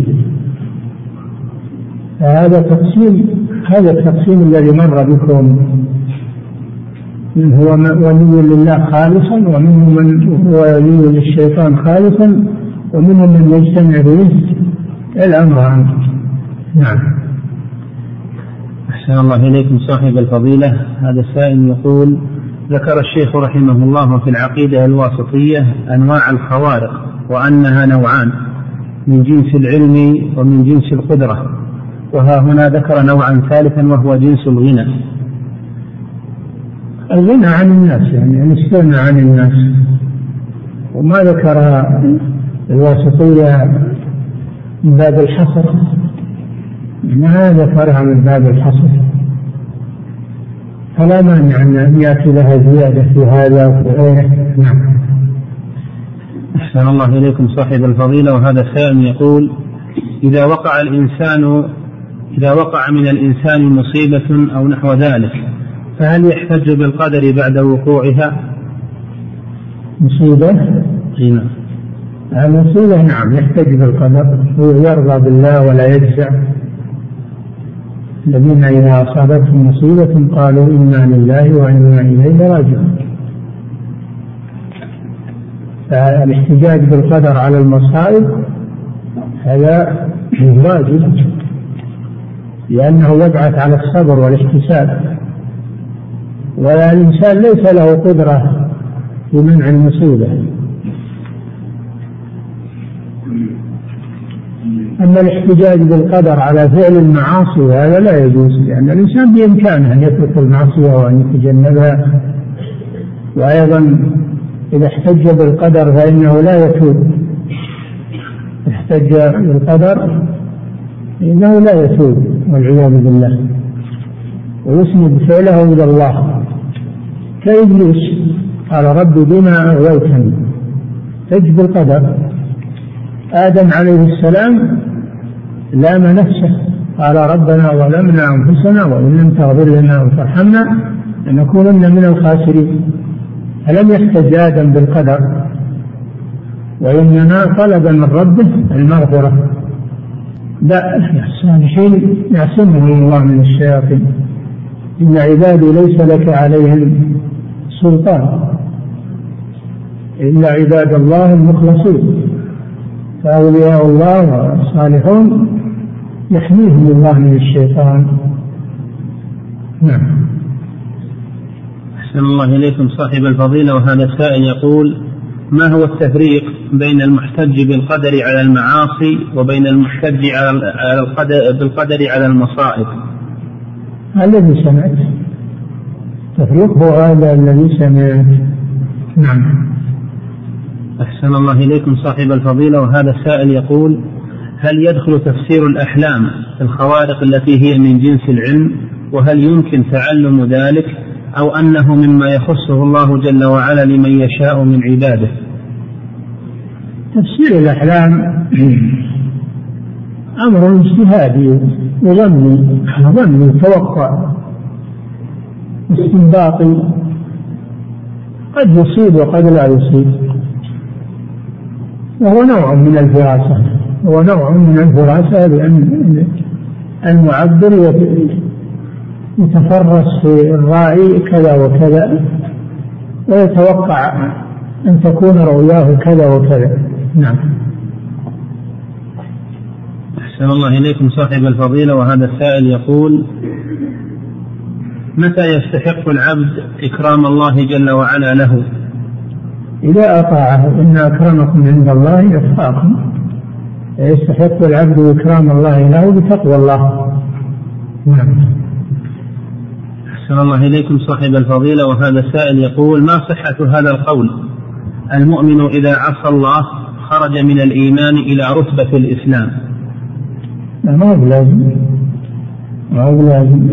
فهذا تقسيم، هذا التقسيم الذي مر بكم، من هو ولي لله خالصا، ومنهم من هو ولي للشيطان خالصا، ومنهم من يجتمع به الأمر عنه. نعم. أحسن الله إليكم صاحب الفضيلة. هذا السائل يقول: ذكر الشيخ رحمه الله في العقيدة الواسطية أنواع الخوارق، وأنها نوعان: من جنس العلم ومن جنس القدرة، وها هنا ذكر نوعا ثالثا وهو جنس الغنى. الغنى عن الناس، يعني الاستغنى عن الناس، وما ذكر الواسطية من باب الحصر، ما ذكرها من باب الحصر، فلا مانع أن يأتي لها زيادة في هذا وفي غيره. نعم. أحسن الله إليكم صاحب الفضيلة. وهذا سائل يقول: إذا وقع الإنسان إذا وقع من الإنسان مصيبة أو نحو ذلك، فهل يحتج بالقدر بعد وقوعها؟ مصيبة؟ نعم. المصيبة نعم يحتج بالقدر، ويرضى بالله ولا يجزع. الذين إذا أصابتهم مصيبة قالوا إنا لله وإنا إليه راجعون. فالاحتجاج بالقدر على المصائب هذا واجب، لأنه يبعث على الصبر والاحتساب، والإنسان ليس له قدرة في منع المصيبة. أما الاحتجاج بالقدر على فعل المعاصي هذا لا يجوز، لأن الإنسان بإمكانه أن يترك المعصية وأن يتجنبها. وأيضا إذا احتج بالقدر فإنه لا يتوب، احتج بالقدر فإنه لا يتوب والعياذ بالله، ويسند فعله إلى الله. كإبليس قال: رب بما أغويتني، احتج بالقدر. آدم عليه السلام لام نفسه، قال: ربنا ظلمنا أنفسنا وإن لم تغفر لنا وترحمنا لنكونن من الخاسرين. فلم يحتج آدم بالقدر، وإنما طلب من ربه المغفرة. لا، الصالحين يعصمهم الله من الشياطين، إن عبادي ليس لك عليهم سلطان إلا عباد الله المخلصين. فأولياء الله والصالحون يحميهم الله من الشيطان. نعم. أحسن الله إليكم صاحب الفضيلة. وهذا السائل يقول: ما هو التفريق بين المحتج بالقدر على المعاصي وبين المحتج على القدر بالقدر على المصائب؟ الذي سمعت التفريق هو هذا الذي سمعت. نعم. أحسن الله إليكم صاحب الفضيلة. وهذا السائل يقول: هل يدخل تفسير الأحلام في الخوارق التي هي من جنس العلم؟ وهل يمكن تعلم ذلك أو أنه مما يخصه الله جل وعلا لمن يشاء من عباده؟ تفسير الأحلام أمر اجتهادي وظني ظني توقع استنباطي، قد يصيب وقد لا يصيب، وهو نوع من الفراسة هو نوع من الفراسة لأن المعبر يتفرس في الرأي كذا وكذا ويتوقع أن تكون رؤياه كذا وكذا. نعم. أحسن الله إليكم صاحب الفضيلة. وهذا السائل يقول: متى يستحق العبد إكرام الله جل وعلا له؟ إذا أطاعه. إن أكرمكم عند الله يتقاكم. يستحق العبد إكرام الله له بتقوى الله. نعم. أحسن الله إليكم صاحب الفضيلة. وهذا السائل يقول: ما صحة هذا القول: المؤمن إذا عصى الله خرج من الإيمان إلى رتبة الإسلام؟ ما هو لازم ما هو لازم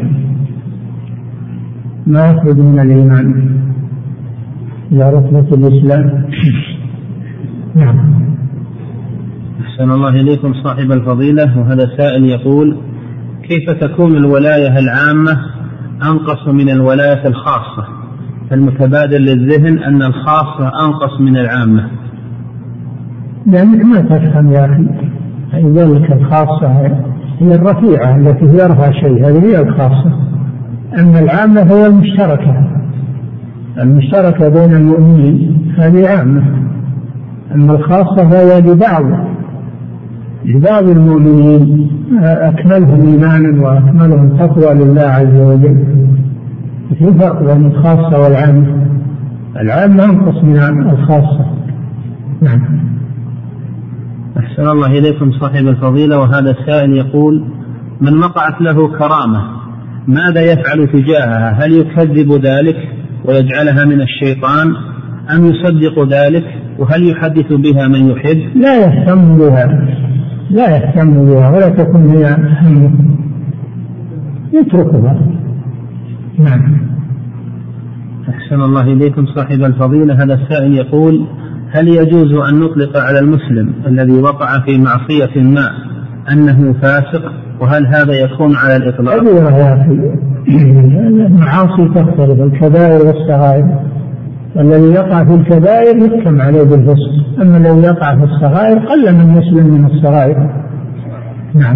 ما يخرج من الإيمان إلى رتبة الإسلام. نعم. أحسن الله إليكم صاحب الفضيلة. وهذا سائل يقول: كيف تكون الولاية العامة أنقص من الولاية الخاصة؟ فالمتبادر للذهن أن الخاصة أنقص من العامة. لأنك ما تفهم يا أخي. لذلك الخاصة هي الرفيعة التي هي أرفع شيء، هذه هي الخاصة. أما العامة هي المشتركة المشتركة بين المؤمنين، هذه عامة. أما الخاصة فهي لبعض لبعض المؤمنين أكملهم إيمانا وأكملهم تقوى لله عز وجل. في فرق بين الخاصة والعامة. العامة أنقص من الخاصة. نعم. أحسن الله إليكم صاحب الفضيلة. وهذا السائل يقول: من وقعت له كرامة ماذا يفعل تجاهها؟ هل يكذب ذلك ويجعلها من الشيطان أم يصدق ذلك؟ وهل يحدث بها من يحب؟ لا يهتم بها لا يهتم بها ولا تكون هي همه، يتركها. نعم. أحسن الله إليكم صاحب الفضيلة. هذا السائل يقول: هل يجوز أن نطلق على المسلم الذي وقع في معصية ما أنه فاسق؟ وهل هذا يكون على الإطلاق؟ كبيرة يا أخي. المعاصي تختلف، الكبائر والصغائر. والذي يقع في الكبائر يحكم عليه بالفسق، أما الذي يقع في الصغائر قل من مسلم من الصغائر. نعم.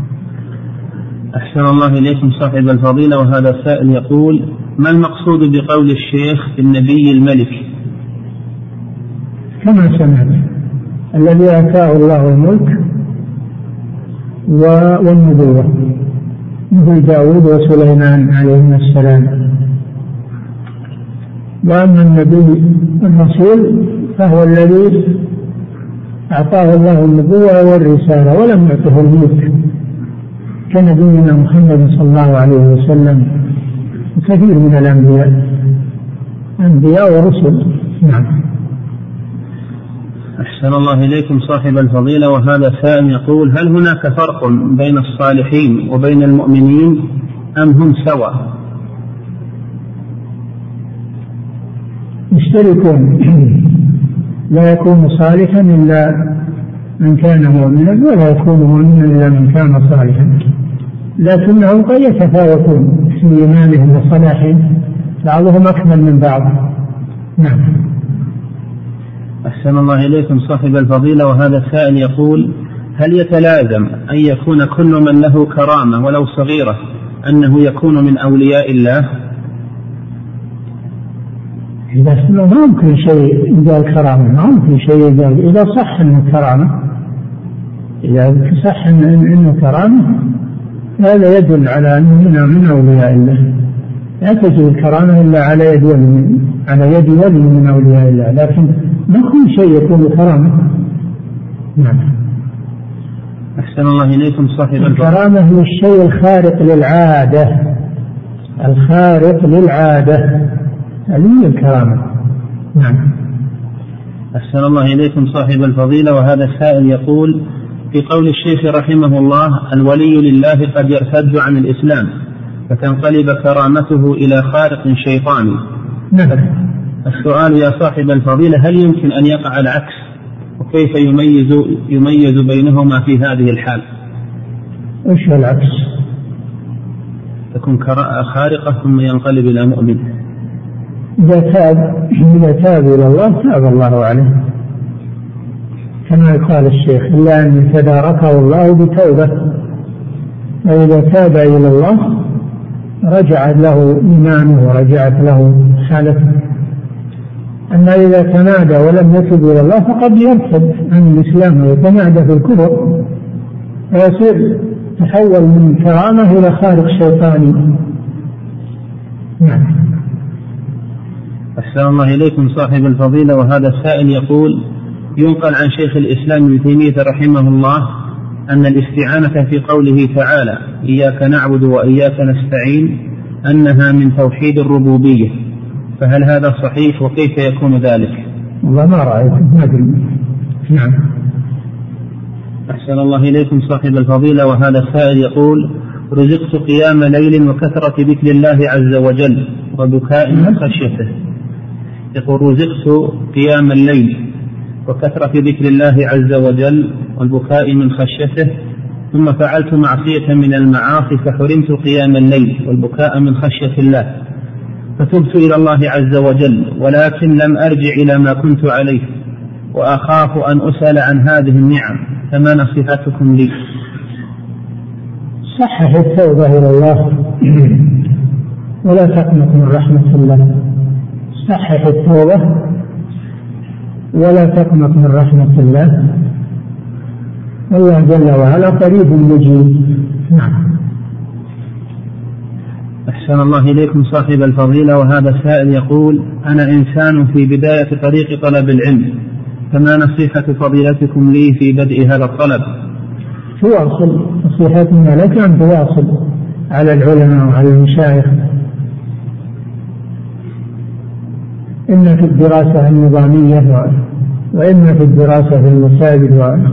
أحسن الله إليكم صاحب الفضيلة. وهذا السائل يقول: ما المقصود بقول الشيخ النبي الملك؟ كما سمعت: الذي آتاه الله الملك والنبوة مثل داود وسليمان عليهما السلام. وأما النبي الرسول فهو الذي أعطاه الله النبوة والرسالة ولم يعطه الملك كنبينا محمد صلى الله عليه وسلم وكثير من الأنبياء أنبياء ورسل. نعم. أحسن الله إليكم صاحب الفضيلة. وهذا سائل يقول: هل هناك فرق بين الصالحين وبين المؤمنين أم هم سواء؟ مشتركون. لا يكون صالحا إلا من كان مؤمنا ولا يكون مؤمنا إلا من كان صالحا، لكنهم قد يتفاوتون في إيمانهم وصلاحهم، بعضهم أكمل من بعض. نعم. أحسن الله إليكم صاحب الفضيلة. وهذا السائل يقول: هل يتلازم أن يكون كل من له كرامة ولو صغيرة أنه يكون من أولياء الله؟ إذا ما ممكن شيء إذا الكرامة ما ممكن شيء إذا إذا صح إنه كرامة إذا صح إنه كرامة هذا يدل على أنه من أولياء الله. لا تجد الكرامة إلا على يد ولي على يد ولي من أولياء الله، لكن ما كل شيء يكون كرامة. نعم. أحسن الله إليكم صاحب الكرامة هي الشيء الخارق للعادة الخارق للعادة، هذه الكرامة. نعم. أحسن الله إليكم صاحب الفضيلة. وهذا السائل يقول: في قول الشيخ رحمه الله: الولي لله قد يرتد عن الإسلام فتنقلب كرامته إلى خارق شيطاني. نعم. السؤال يا صاحب الفضيلة: هل يمكن أن يقع العكس؟ وكيف يميز يميز بينهما في هذه الحال؟ إيش العكس؟ تكون خارقة ثم ينقلب إلى مؤمن. إذا تاب إذا تاب إلى الله تاب الله عليه، كما قال الشيخ: إلا أن يتداركه الله بتوبة. فإذا تاب إلى الله رجعت له إيمانه ورجعت له حالته. أما إذا تمادى ولم يتب إلى الله فقد يرتد عن الإسلام ويتمادى في الكفر، فيصير تحول من كرامة إلى خارق شيطاني. نعم. أحسن الله إليكم صاحب الفضيلة. وهذا السائل يقول: ينقل عن شيخ الإسلام ابن تيمية رحمه الله أن الاستعانة في قوله تعالى: إياك نعبد وإياك نستعين أنها من توحيد الربوبية، فهل هذا صحيح وكيف يكون ذلك؟ والله ما رأيت، ما أدري. نعم. أحسن الله إليكم صاحب الفضيلة. وهذا السائل يقول: رزقت قيام ليل وكثرة ذكر الله عز وجل وبكاء من خشيته. يقول: رزقت قيام الليل وكثرة ذكر الله عز وجل والبكاء من خشيته، ثم فعلت معصية من المعاصي فحرمت قيام الليل والبكاء من خشية الله، فتبت إلى الله عز وجل، ولكن لم أرجع إلى ما كنت عليه، وأخاف أن أسأل عن هذه النعم، فما نصيحتكم لي؟ صحح التوبة إلى الله ولا تقنط من رحمة الله. صحح التوبة ولا تقنط من رحمة الله، والله جل وعلا قريب مجيب. نعم. أحسن الله إليكم صاحب الفضيلة. وهذا السائل يقول: أنا إنسان في بداية طريق طلب العلم، فما نصيحة فضيلتكم لي في بدء هذا الطلب؟ تواصل. نصيحتنا لك أن تواصل على العلماء وعلى المشايخ. إما في الدراسة النظامية وإما في الدراسة في المساجد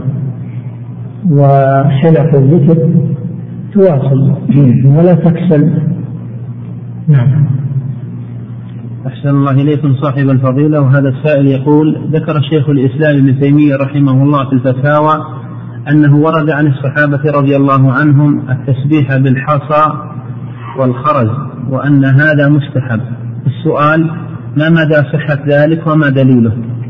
وحلق الذكر، تواصل ولا تكسل. نعم. أحسن الله إليكم صاحب الفضيلة. وهذا السائل يقول: ذكر شيخ الإسلام ابن تيمية رحمه الله في الفتاوى أنه ورد عن الصحابة رضي الله عنهم التسبيح بالحصى والخرز، وأن هذا مستحب. السؤال: ما مدى صحة ذلك وما دليله؟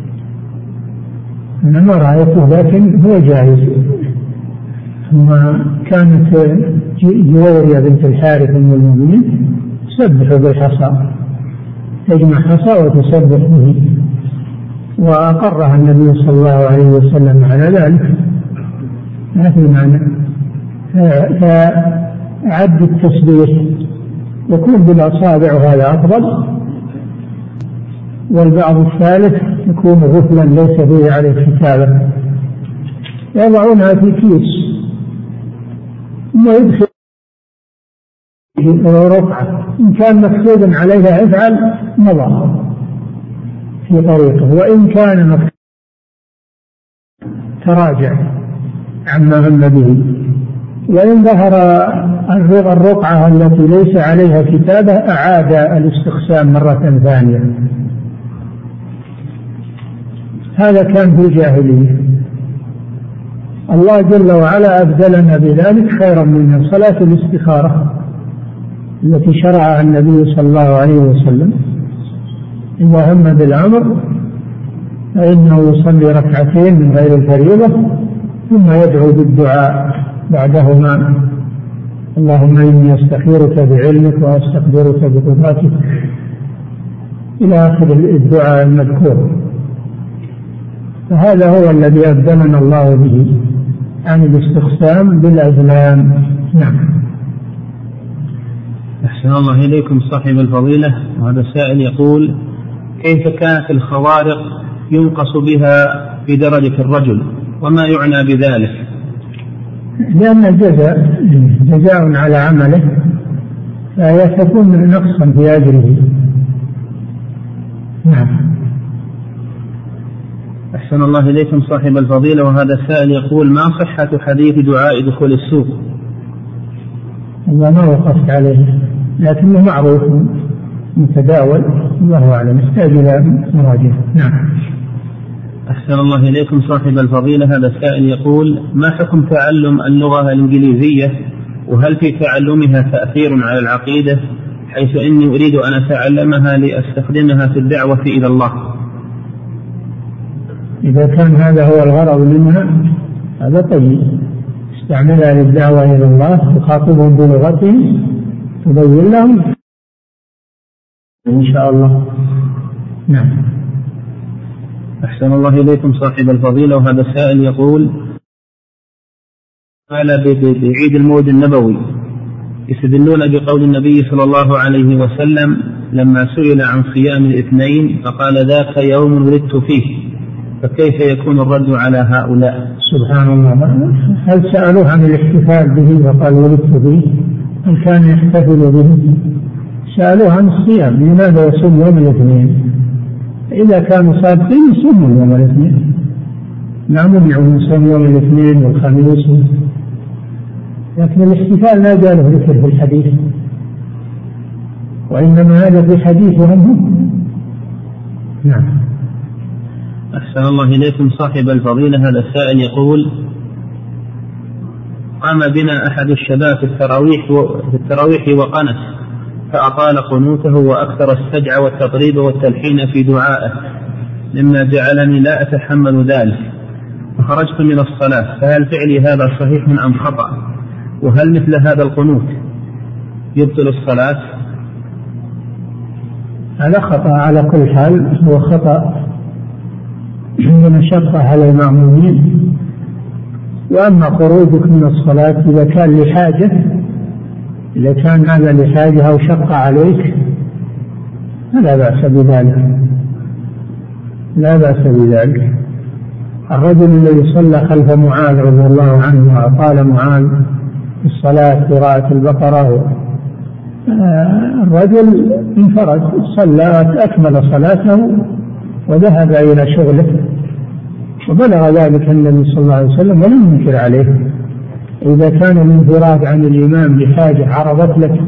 أنا ما رأيته، لكن هو جائز. ثم كانت جويرية بنت الحارث من المؤمنين تسبح بالحصى، تجمع حصى وتسبح به، وأقرها النبي صلى الله عليه وسلم على ذلك، ما في معنى. فعد التسبيح يكون بالأصابع وهذا أفضل، والبعض الثالث يكون غفلا ليس به عليه كتابة، يضعونها في كيس ثم يدخل رقعة، إن كان مكتوبا عليها افعل مضى في طريقه، وإن كان مكتوبا تراجع عما هم به. وإن ظهر الرقعة التي ليس عليها كتابة أعاد الاستقسام مرة ثانية. هذا كان في الجاهلية. الله جل وعلا أبدلنا بذلك خيرا منها، صلاة الاستخارة التي شرعها النبي صلى الله عليه وسلم. إذا هم بالأمر فإنه يصلي ركعتين من غير الفريضة ثم يدعو بالدعاء بعدهما: اللهم إني أستخيرك بعلمك وأستقدرك بقدرتك، إلى آخر الدعاء المذكور. فهذا هو الذي أبدلنا الله به عن الاستقسام بالأزلام. نعم. أحسن الله إليكم صاحب الفضيلة. وهذا السائل يقول: كيف كانت الخوارق ينقص بها في درجة الرجل، وما يعنى بذلك؟ لأن الجزاء جزاء على عمله، فهي تكون نقصا في أجره. نعم. أحسن الله إليكم صاحب الفضيلة، وهذا السائل يقول: ما صحة حديث دعاء دخول السوق؟ والله ما وقفت عليه، لكنه معروف متداول، الله أعلم، يحتاج إلى مراجعة. نعم. أحسن الله إليكم صاحب الفضيلة، هذا السائل يقول: ما حكم تعلم اللغة الإنجليزية، وهل في تعلمها تأثير على العقيدة، حيث إني أريد أن أتعلمها لأستخدمها في الدعوة إلى الله؟ إذا كان هذا هو الغرض منها هذا طيب، استعملها للدعوة إلى الله، تخاطبهم بلغتهم، تبين لهم إن شاء الله. نعم. أحسن الله إليكم صاحب الفضيلة، وهذا السائل يقول: قال بعيد المولد النبوي يستدلون بقول النبي صلى الله عليه وسلم لما سئل عن صيام الاثنين فقال: ذاك يوم ولدت فيه، فكيف يكون الرد على هؤلاء؟ سبحان الله، هل سألوه عن الاحتفال به وقال ولدت فيه؟ هل كان يحتفل به؟ سألوه عن الصيام، لماذا يصوم يوم الاثنين؟ إذا كانوا صادقين يصوموا يوم الاثنين، ما منعوا من صوم يوم الاثنين والخميس، لكن الاحتفال لا جاء له ذكر في الحديث، وإنما هذا في حديث عنهم. نعم. أحسن الله إليكم صاحب الفضيلة، هذا السائل يقول: قام بنا أحد الشباب في التراويح في التراويح وقنت، فأطال قنوته وأكثر السجع والتطريب والتلحين في دعائه، مما جعلني لا أتحمل ذلك، فخرجت من الصلاة، فهل فعلي هذا صحيح أم خطأ؟ وهل مثل هذا القنوت يبطل الصلاة؟ هذا خطأ على كل حال، هو خطأ مشقة على المأمومين. وأما خروجك من الصلاة إذا كان لحاجة، إذا كان هذا لحاجة أو شق عليك فلا بأس بذلك، لا بأس بذلك. الرجل الذي صلى خلف معاذ رضي الله عنه وأطال معاذ في الصلاة قراءة البقرة، الرجل انفرد صلى أكمل صلاته وذهب إلى شغله، وبلغ ذلك النبي صلى الله عليه وسلم ولم ينكر عليه. إذا كان الانفراد عن الإمام بحاجة عرضت لك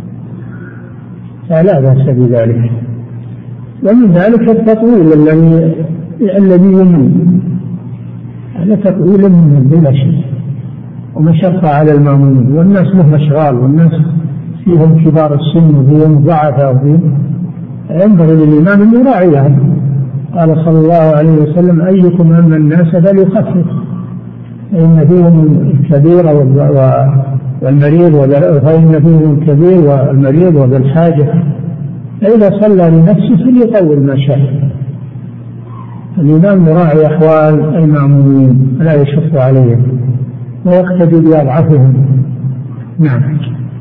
فلا بأس بذلك. ومن ذلك التطويل الذي الذي يمن، هذا تطويل من بلا شيء ومشقة على المأمومين، والناس لهم أشغال، والناس فيهم كبار السن وفيهم ضعفاء وفيهم، ينبغي للإمام أن يراعيهم. قال صلى الله عليه وسلم: أيكم أما الناس فليخفف، فإن فيهم الكبير والمريض، فإن فيهم الكبير والمريض وذا الحاجة، فإذا صلى لنفسه فليطول ما شاء. الإمام يراعي أحوال المأمومين لا يشق عليهم ويقتدي بأضعفهم. نعم.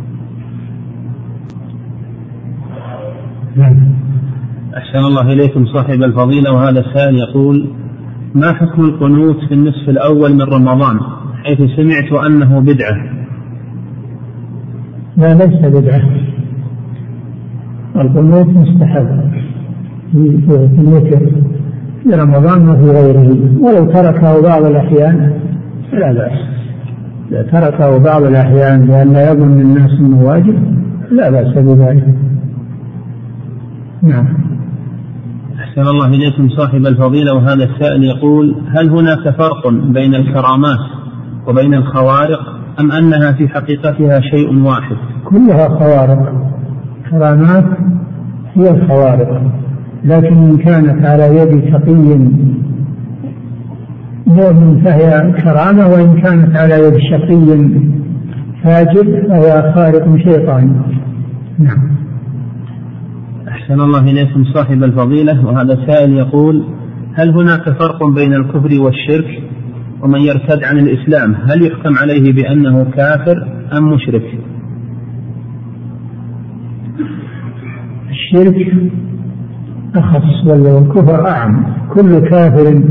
نعم. أحسن الله إليكم صاحب الفضيلة، وهذا السائل يقول: ما حكم القنوت في النصف الأول من رمضان، حيث سمعت أنه بدعة؟ لا، ليس بدعة، القنوت مستحب في الوتر في رمضان وفي غيره، ولو تركه بعض الأحيان لا بأس. إذا تركه بعض الأحيان لأن لا يظن الناس أنه واجب لا بأس بذلك. نعم. أحسن الله إليكم صاحب الفضيلة، وهذا السائل يقول: هل هناك فرق بين الكرامات وبين الخوارق، أم أنها في حقيقتها شيء واحد؟ كلها خوارق، كرامات هي الخوارق، لكن إن كانت على يد تقي مؤمن فهي كرامة، وإن كانت على يد شقي فاجر فهي خارق شيطان. نعم. أحسن الله إليكم صاحب الفضيلة، وهذا السائل يقول: هل هناك فرق بين الكفر والشرك؟ ومن يرتد عن الإسلام هل يحكم عليه بأنه كافر أم مشرك؟ الشرك أخص والكفر أعم. كل كافر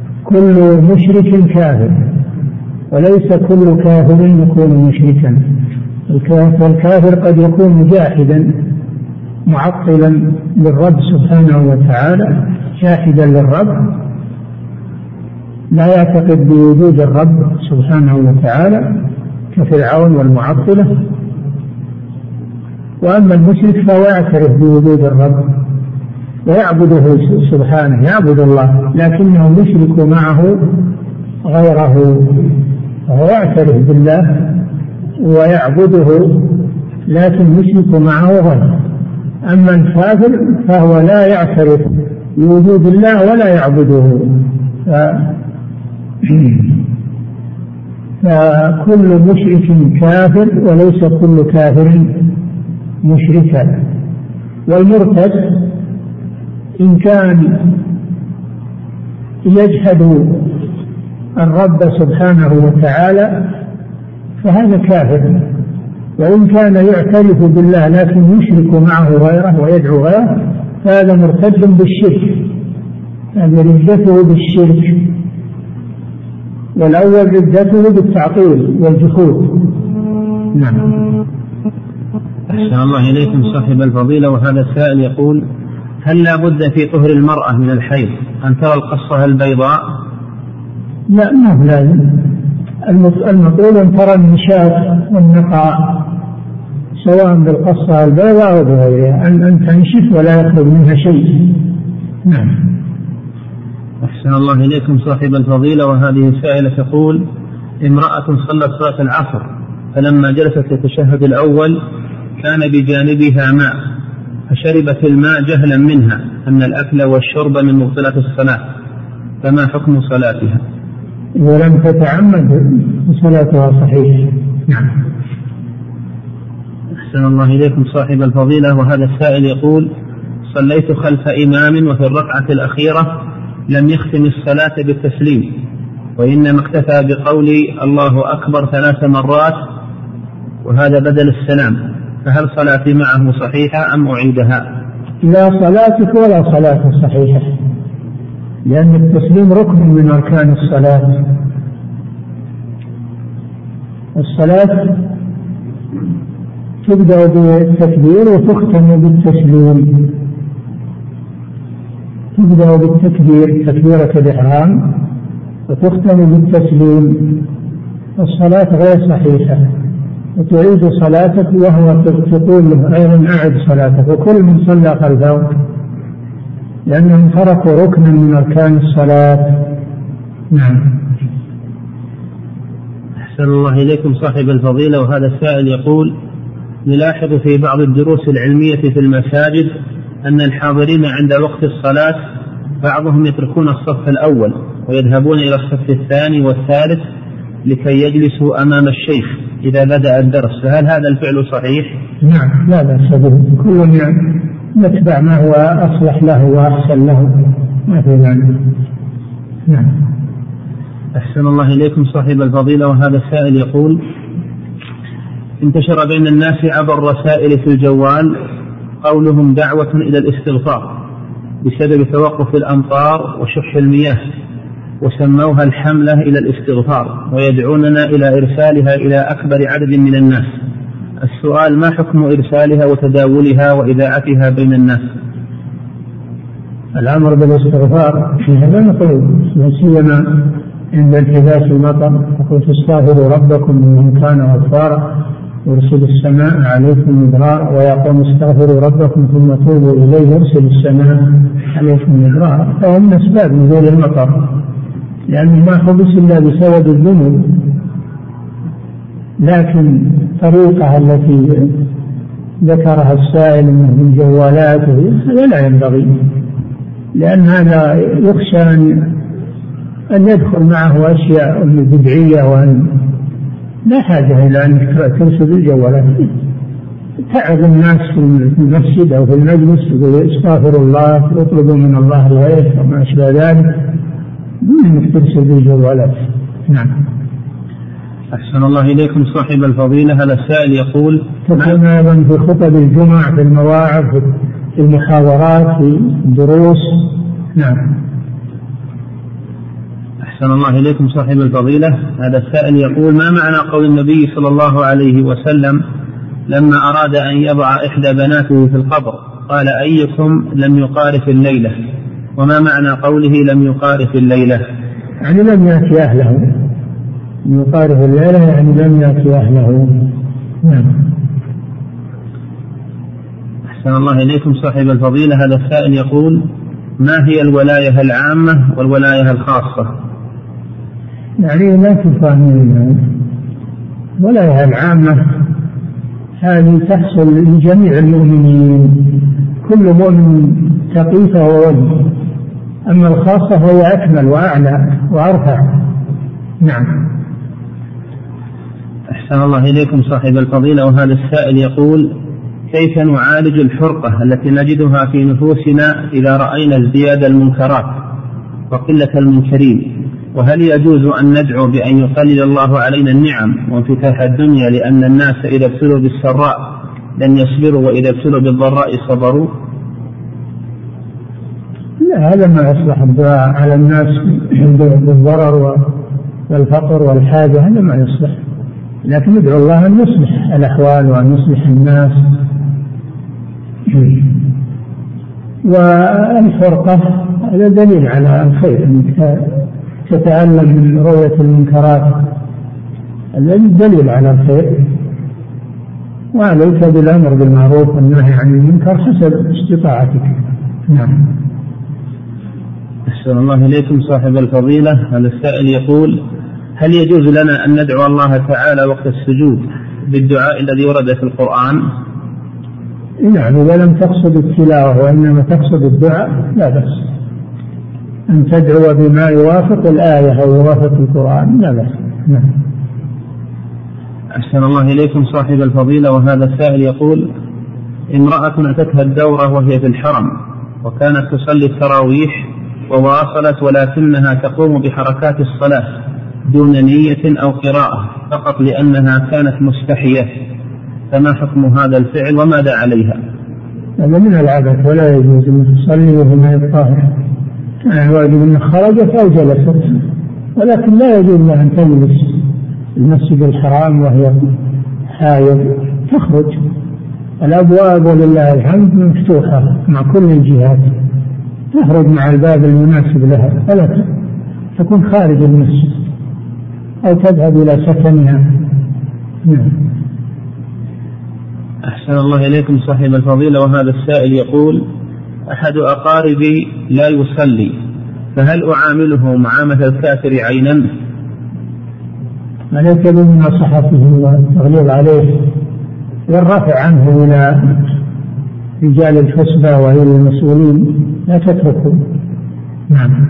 كل مشرك كافر، وليس كل كافر يكون مشركا. الكافر قد يكون جاحدا معطلا للرب سبحانه وتعالى، جاحدا للرب، لا يعتقد بوجود الرب سبحانه وتعالى كفرعون والمعطلة. وأما المشرك فهو يعترف بوجود الرب ويعبده سبحانه، يعبد الله لكنه يشرك معه غيره، وهو يعترف بالله ويعبده لكن يشرك معه غيره. أما الكافر فهو لا يعترف بوجود الله ولا يعبده، ف... فكل مشرك كافر وليس كل كافر مشركا. والمرتد إن كان يجحد الرب سبحانه وتعالى فهذا كافر، وإن كان يعترف بالله لكن يشرك معه غيره ويدعو غيره فهذا مرتد بالشرك، هذا ردته بالشرك، والأول ردته بالتعطيل والجحود. نعم. أحسن الله إليكم صاحب الفضيلة. وهذا السائل يقول: هل لا بد في طهر المرأة من الحيض أن ترى القصة البيضاء؟ لا، ما لازم. المطلوب أن ترى النشاط والنقاء سواء بالقصة البيضاء أو بغيرها، أن أن تنشف ولا يخرج منها شيء. نعم. أحسن الله إليكم صاحب الفضيلة. وهذه سائلة تقول: امرأة صلت صلاة العصر فلما جلست للتشهد الأول كان بجانبها ماء فشربت الماء جهلا منها أن الأكل والشرب من مبطلات الصلاة، فما حكم صلاتها؟ ولم تتعمد صلاتها صحيحة. نعم. أحسن الله إليكم صاحب الفضيلة. وهذا السائل يقول: صليت خلف إمام وفي الركعة الأخيرة لم يختم الصلاة بالتسليم وإنما اكتفى بقول الله أكبر ثلاث مرات وهذا بدل السلام، فهل صلاتي معه صحيحة أم أعيدها؟ لا صلاتك ولا صلاة صحيحة، لأن التسليم ركن من أركان الصلاة. الصلاة تبدأ بالتكبير وتختم بالتسليم. تبدأ بالتكبير تكبيرة الإحرام وتختم بالتسليم. الصلاة غير صحيحة وتعيد صلاتك وهو تقول له أيضا أعد صلاتك، وكل من صلى خلفه، لأنهم تركوا ركنا من أركان الصلاة. نعم. أحسن الله إليكم صاحب الفضيلة. وهذا السائل يقول: نلاحظ في بعض الدروس العلمية في المساجد أن الحاضرين عند وقت الصلاة بعضهم يتركون الصف الأول ويذهبون إلى الصف الثاني والثالث لكي يجلسوا أمام الشيخ إذا بدأ الدرس، فهل هذا الفعل صحيح؟ نعم، لا بأس به، كل نتبع ما هو أصلح له وأحسن له، ما في ذلك. نعم. أحسن الله إليكم صاحب الفضيلة. وهذا السائل يقول: انتشر بين الناس عبر الرسائل في الجوال قولهم دعوة إلى الاستغفار بسبب توقف الأمطار وشح المياه، وسموها الحملة إلى الاستغفار، ويدعوننا إلى إرسالها إلى أكبر عدد من الناس. السؤال: ما حكم إرسالها وتداولها وإذاعتها بين الناس؟ الأمر بالاستغفار في هذا مطلوب، سيما عند انحداث المطر، فقلت استغفروا ربكم إنه كان غفارا يرسل السماء عليكم مدرارا، ويقوم استغفروا ربكم ثم توبوا إليه يرسل السماء عليكم مدرارا، فهم من أسباب نزول المطر، لأنه ما حدث إلا بسبب الذنوب. لكن الطريقة التي ذكرها السائل من جوالات هذا لا ينبغي، لأن هذا يخشى أن يدخل معه أشياء بدعية، وأن لا حاجة إلى أن ترسل الجوالات. تعظ الناس في المسجد أو في المجلس استغفروا الله واطلبوا من الله الغيث وما أشبه ذلك، دون أنك ترسل بالجوالات. نعم. أحسن الله إليكم صاحب الفضيلة. هذا السائل يقول: تكون أيضا في خطب الجمعة، في المواعظ، في المحاضرات، في الدروس. نعم. أحسن الله إليكم صاحب الفضيلة. هذا السائل يقول: ما معنى قول النبي صلى الله عليه وسلم لما أراد أن يضع إحدى بناته في القبر قال: أيكم لم يقارف الليلة؟ وما معنى قوله لم يقارف الليلة؟ يعني لم يأتي أهله. يقارف الليلة يعني لم يأتي أهله. نعم. أحسن الله إليكم صاحب الفضيلة. هذا السائل يقول: ما هي الولاية العامة والولاية الخاصة؟ يعني لا تفهم. الولاية العامة هذه تحصل لجميع المؤمنين، كل مؤمن تقي فهو ولي. أما الخاصة فهي أكمل وأعلى وأرفع. نعم. أحسن الله إليكم صاحب الفضيلة. وهذا السائل يقول: كيف نعالج الحرقة التي نجدها في نفوسنا إذا رأينا ازدياد المنكرات وقلة المنكرين؟ وهل يجوز أن ندعو بأن يقلل الله علينا النعم وانفتاح الدنيا لأن الناس إذا ابتلوا بالسراء لم يصبروا وإذا ابتلوا بالضراء صبروا؟ لا، هذا ما يصلح الدعاء على الناس بالضرر والفقر والحاجة، هذا ما يصلح. لكن ندعو الله أن يصلح الأحوال وأن يصلح الناس. والفرقة هذا دليل على الخير، أنك تتعلم من رؤية المنكرات، هذا دليل على الخير. وعليك بالأمر بالمعروف والنهي عن المنكر حسب استطاعتك. نعم. أحسن الله إليكم صاحب الفضيلة. هذا السائل يقول: هل يجوز لنا أن ندعو الله تعالى وقت السجود بالدعاء الذي ورد في القرآن؟ نعم، إذا لم تقصد التلاوة وإنما تقصد الدعاء لا بأس أن تدعو بما يوافق الآية أو يوافق القرآن، لا بأس. نعم. أحسن الله إليكم صاحب الفضيلة. وهذا السائل يقول: امرأة أتتها الدورة وهي في الحرم وكانت تصلي التراويح وواصلت، ولكنها تقوم بحركات الصلاة دون نية أو قراءة فقط لأنها كانت مستحية، فما حكم هذا الفعل وماذا عليها؟ هذا من العبث ولا يجوز أن تصلي وهي ما هي طاهرة. يعني واجب أن خرجت أو جلست، ولكن لا يجوز لها أن تجلس المسجد الحرام وهي حائض، تخرج. الأبواب ولله الحمد مفتوحة مع كل الجهات، تخرج مع الباب المناسب لها، فلا تكون خارج المسجد أو تذهب إلى سكنها. نعم. أحسن الله إليكم صاحب الفضيلة. وهذا السائل يقول: أحد أقاربي لا يصلي، فهل أعامله معاملة الكافر عينا؟ عليك بمناصحته والتغليظ عليه والرفع عنه إلى رجال الحسبة وإلى المسؤولين، لا تتركه. نعم.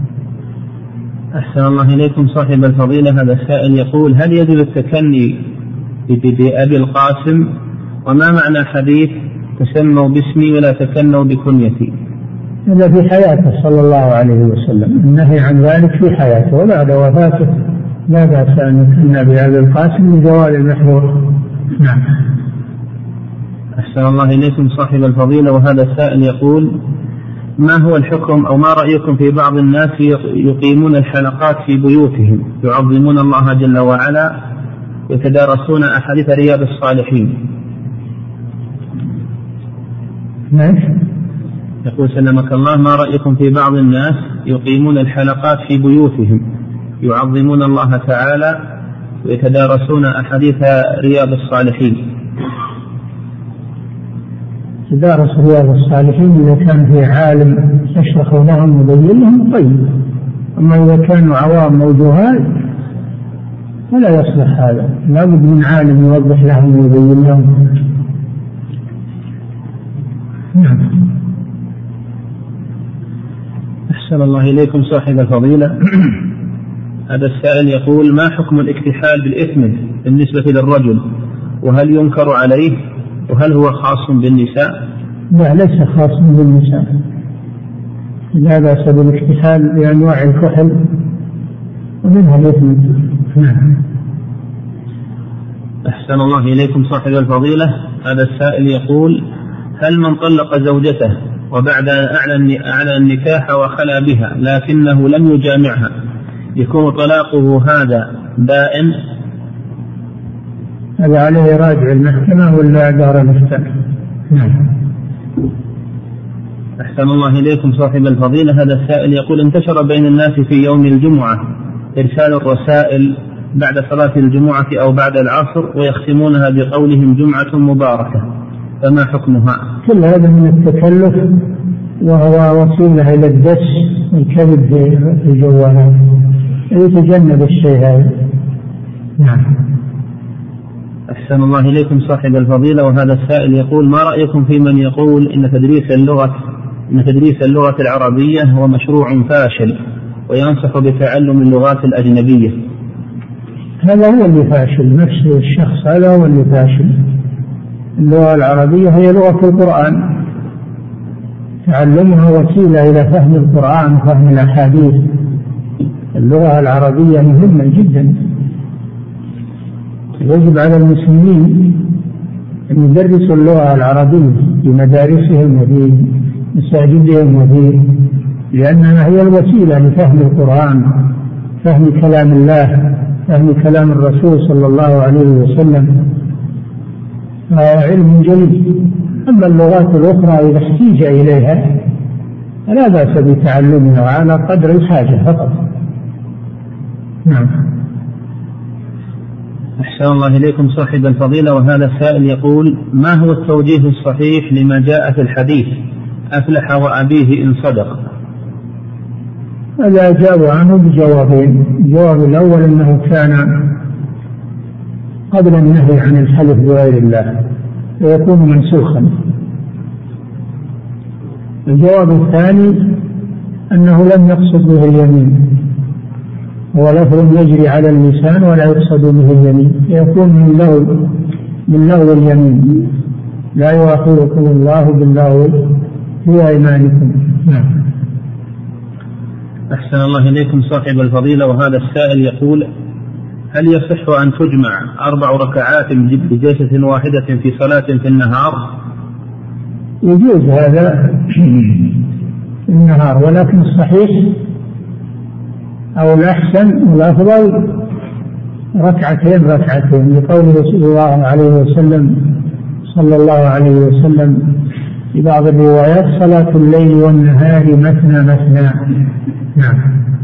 أحسن الله إليكم صاحب الفضيلة. هذا السائل يقول: هل يجوز التكني بأبي القاسم؟ وما معنى حديث تسموا باسمي ولا تكنوا بكنيتي؟ هذا في حياته صلى الله عليه وسلم، النهي عن ذلك في حياته، وبعد وفاته لا بأس أن يكن بأبي القاسم لزوال المحظور. نعم. أحسن الله إليكم صاحب الفضيلة. وهذا السائل يقول: ما هو الحكم أو ما رأيكم في بعض الناس يقيمون الحلقات في بيوتهم يعظمون الله جل وعلا ويتدارسون أحاديث رياض الصالحين؟ ماشي. يقول: سلمك الله، ما رأيكم في بعض الناس يقيمون الحلقات في بيوتهم يعظمون الله تعالى ويتدارسون أحاديث رياض الصالحين؟ تدارس رياض الصالحين إذا كان في عالم يشرح لهم ويبين لهم طيب، أما إذا كانوا عوام موجوهات فلا يصلح هذا، لا بد من عالم يوضح لهم ويبين لهم. نعم. أحسن الله إليكم صاحب الفضيلة. هذا السائل يقول: ما حكم الاكتحال بالإثم بالنسبة للرجل، وهل ينكر عليه، وهل هو خاص بالنساء؟ لا، ليس خاص بالنساء، لا بأس بالاكتحال بأنواع الكحل ومنها الإثم. نعم. أحسن الله إليكم صاحب الفضيلة. هذا السائل يقول: هل من طلق زوجته وبعد أن أعلن النكاح وخلى بها لكنه لم يجامعها يكون طلاقه هذا بائن؟ هذا عليه راجع المحكمة ولا دار الإفتاء؟ نعم. أحسن الله إليكم صاحب الفضيلة. هذا السائل يقول: انتشر بين الناس في يوم الجمعة إرسال الرسائل بعد صلاة الجمعة أو بعد العصر ويختمونها بقولهم جمعة مباركة، فما حكمها؟ كل هذا من التكلف وهو وسيلة إلى الدس والكذب في الجوالات، يتجنب الشيء هذا. نعم. أحسن الله إليكم صاحب الفضيلة. وهذا السائل يقول: ما رأيكم في من يقول إن تدريس اللغة إن تدريس اللغة العربية هو مشروع فاشل وينصح بتعلم اللغات الأجنبية؟ هذا هو اللي فاشل، نفس الشخص هذا هو اللي فاشل. اللغة العربية هي لغة القرآن، تعلمها وسيلة إلى فهم القرآن وفهم الأحاديث. اللغة العربية مهمة جدا، يجب على المسلمين أن يدرسوا اللغة العربية في مدارسهم وفي مساجدهم وفي، لأنها هي الوسيلة لفهم القرآن، فهم كلام الله، فهم كلام الرسول صلى الله عليه وسلم، علم جليل. أما اللغات الأخرى إذا احتيج إليها لا بأس بتعلمها على قدر الحاجة فقط. نعم. أحسن الله إليكم صاحب الفضيلة. وهذا السائل يقول: ما هو التوجيه الصحيح لما جاء في الحديث أفلح وأبيه إن صدق؟ هذا أجاب عنه بجوابين. الجواب الأول أنه كان قبل النهي عن الحلف بغير الله ويكون منسوخا. الجواب الثاني أنه لم يقصد به اليمين، هو لفظ يجري على اللسان ولا يقصد به اليمين، يكون من لغو من لغو اليمين، لا يؤاخذكم الله باللغو في أيمانكم. نعم. أحسن الله إليكم صاحب الفضيلة. وهذا السائل يقول: هل يصح أن تجمع أربع ركعات بجلسة واحدة في صلاة في النهار؟ يجوز هذا في النهار، ولكن الصحيح أو الأحسن والأفضل ركعتين ركعتين، لقوله صلى الله عليه وسلم صلى الله عليه وسلم في بعض الروايات: صلاة الليل والنهار مثنى مثنى. نعم.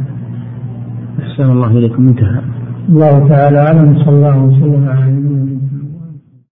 أحسن الله إليكم. انتهى. الله تعالى أعلم. صلى الله وسلم على نبينا محمد.